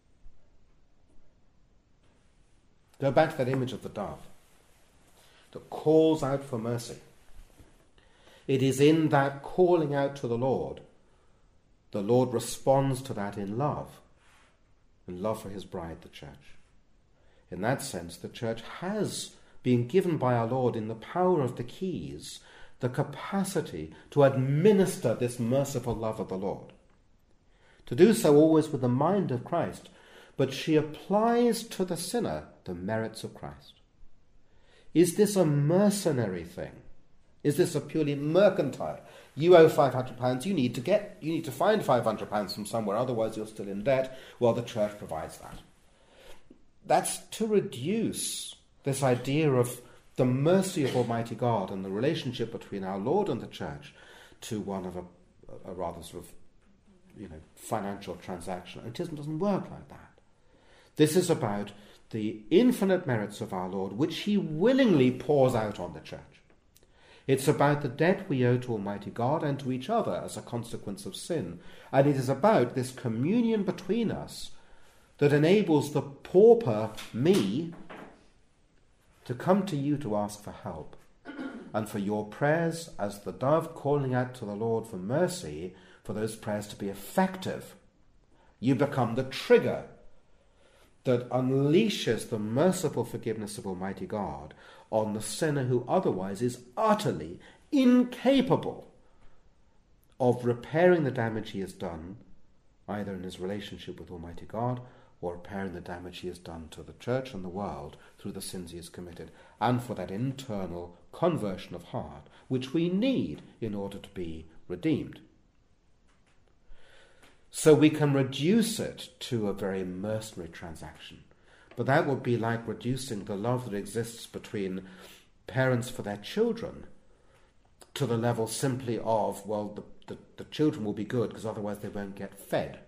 Go back to that image of the dove that calls out for mercy. It is in that calling out to the Lord, the Lord responds to that in love, in love for his bride, the church. In that sense, the church has been given by our Lord in the power of the keys the capacity to administer this merciful love of the Lord. To do so always with the mind of Christ, but she applies to the sinner the merits of Christ. Is this a mercenary thing? Is this a purely mercantile? You owe five hundred pounds, you need to get, you need to find five hundred pounds from somewhere, otherwise you're still in debt. Well, the church provides that. That's to reduce this idea of the mercy of Almighty God and the relationship between our Lord and the church to one of a, a rather sort of, you know, financial transaction. It doesn't, doesn't work like that. This is about the infinite merits of our Lord, which he willingly pours out on the church. It's about the debt we owe to Almighty God and to each other as a consequence of sin. And it is about this communion between us that enables the pauper, me, to come to you to ask for help, and for your prayers as the dove calling out to the Lord for mercy, for those prayers to be effective. You become the trigger that unleashes the merciful forgiveness of Almighty God on the sinner who otherwise is utterly incapable of repairing the damage he has done, either in his relationship with Almighty God or repairing the damage he has done to the church and the world through the sins he has committed, and for that internal conversion of heart, which we need in order to be redeemed. So we can reduce it to a very mercenary transaction. But that would be like reducing the love that exists between parents for their children to the level simply of, well, the, the, the children will be good because otherwise they won't get fed.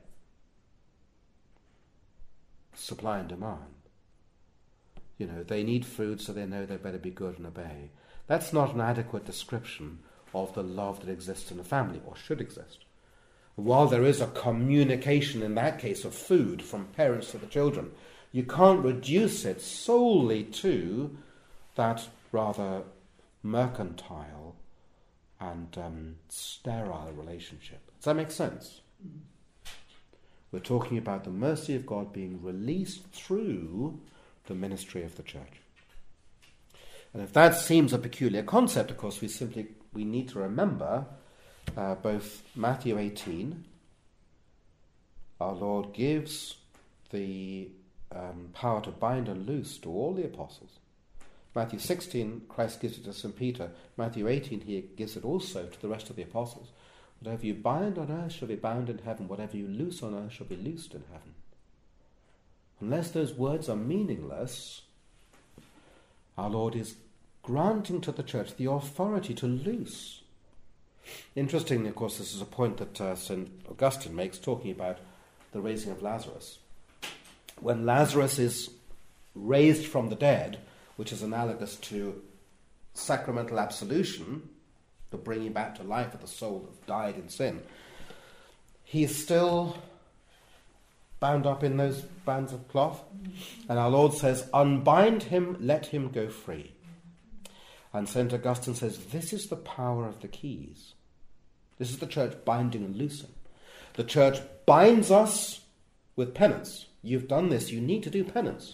Supply and demand. You know, they need food, so they know they better be good and obey. That's not an adequate description of the love that exists in a family, or should exist. While there is a communication in that case of food from parents to the children, you can't reduce it solely to that rather mercantile and um, sterile relationship. Does that make sense? We're talking about the mercy of God being released through the ministry of the church. And if that seems a peculiar concept, of course, we simply we need to remember uh, both Matthew eighteen, our Lord gives the um, power to bind and loose to all the apostles. Matthew sixteen, Christ gives it to Saint Peter. Matthew eighteen, he gives it also to the rest of the apostles. Whatever you bind on earth shall be bound in heaven. Whatever you loose on earth shall be loosed in heaven. Unless those words are meaningless, our Lord is granting to the church the authority to loose. Interestingly, of course, this is a point that uh, Saint Augustine makes, talking about the raising of Lazarus. When Lazarus is raised from the dead, which is analogous to sacramental absolution, the bringing back to life of the soul that died in sin, he is still bound up in those bands of cloth. And our Lord says, unbind him, let him go free. And Saint Augustine says, this is the power of the keys. This is the church binding and loosing. The church binds us with penance. You've done this, you need to do penance.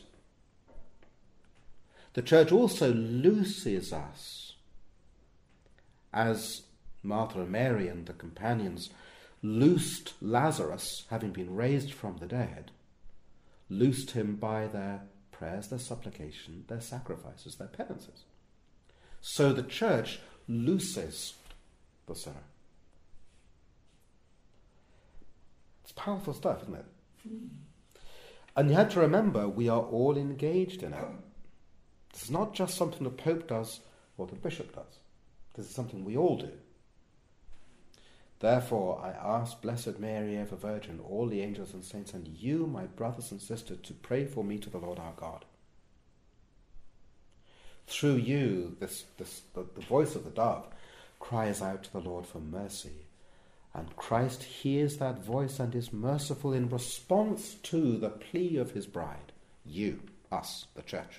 The church also looses us, as Martha and Mary and the companions loosed Lazarus, having been raised from the dead, loosed him by their prayers, their supplication, their sacrifices, their penances. So the church looses the sinner. It's powerful stuff, isn't it? Mm. And you have to remember, we are all engaged in it. This is not just something the Pope does or the Bishop does. This is something we all do. Therefore, I ask Blessed Mary, ever Virgin, all the angels and saints, and you, my brothers and sisters, to pray for me to the Lord our God. Through you, this, this, the, the voice of the dove cries out to the Lord for mercy. And Christ hears that voice and is merciful in response to the plea of his bride. You, us, the church.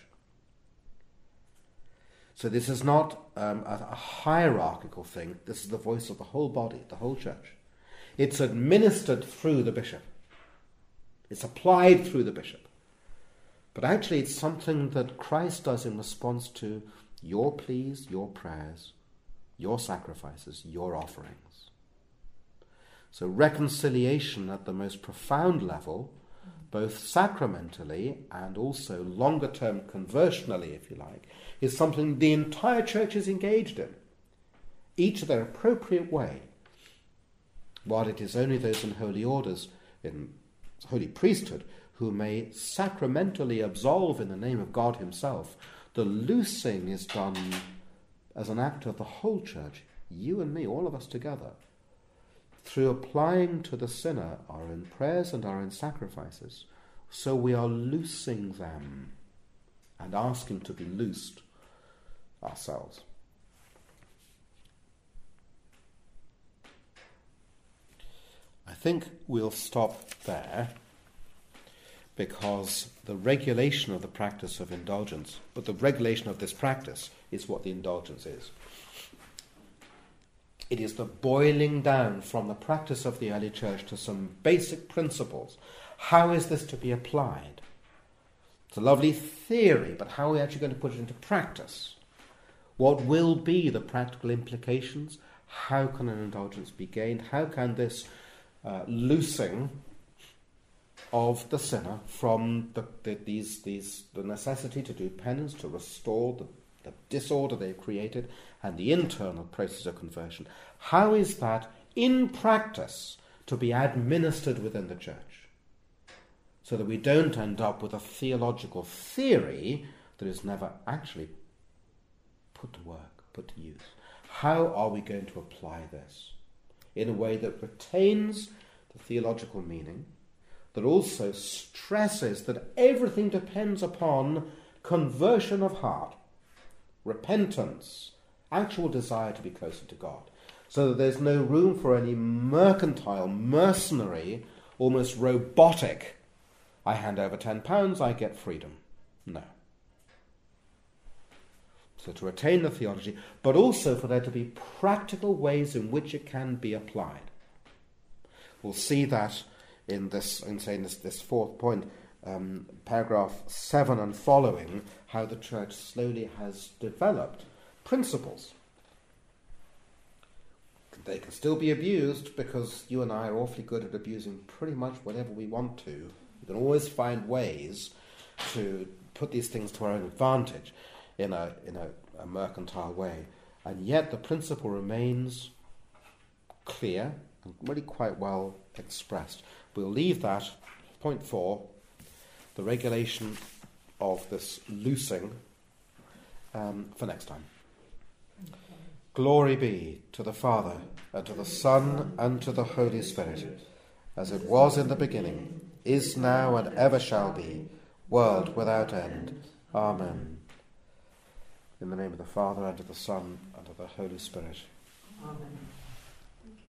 So this is not um, a, a hierarchical thing. This is the voice of the whole body, the whole church. It's administered through the bishop. It's applied through the bishop. But actually it's something that Christ does in response to your pleas, your prayers, your sacrifices, your offerings. So reconciliation at the most profound level, both sacramentally and also longer-term conversionally, if you like, is something the entire church is engaged in, each in their appropriate way, while it is only those in holy orders, in holy priesthood, who may sacramentally absolve in the name of God himself. The loosing is done as an act of the whole church, you and me, all of us together, through applying to the sinner our own prayers and our own sacrifices. So we are loosing them and asking to be loosed ourselves. I think we'll stop there, because the regulation of the practice of indulgence, but the regulation of this practice is what the indulgence is. It is the boiling down from the practice of the early church to some basic principles. How is this to be applied? It's a lovely theory, but how are we actually going to put it into practice? What will be the practical implications? How can an indulgence be gained? How can this uh, loosing of the sinner from the, the, these, these, the necessity to do penance, to restore the, the disorder they've created, and the internal process of conversion, how is that in practice to be administered within the church, so that we don't end up with a theological theory that is never actually put to work, put to use? How are we going to apply this in a way that retains the theological meaning, that also stresses that everything depends upon conversion of heart, repentance, actual desire to be closer to God, so that there's no room for any mercantile, mercenary, almost robotic, I hand over ten pounds, I get freedom. No. So to retain the theology, but also for there to be practical ways in which it can be applied. We'll see that in this, in saying this, this fourth point, um, paragraph seven and following, how the church slowly has developed principles. They can still be abused, because you and I are awfully good at abusing pretty much whatever we want to. We can always find ways to put these things to our own advantage in a in a, a mercantile way. And yet the principle remains clear and really quite well expressed. We'll leave that, point four, the regulation of this loosing, um, for next time. Glory be to the Father, and to the Son, and to the Holy Spirit, as it was in the beginning, is now, and ever shall be, world without end. Amen. In the name of the Father, and of the Son, and of the Holy Spirit. Amen.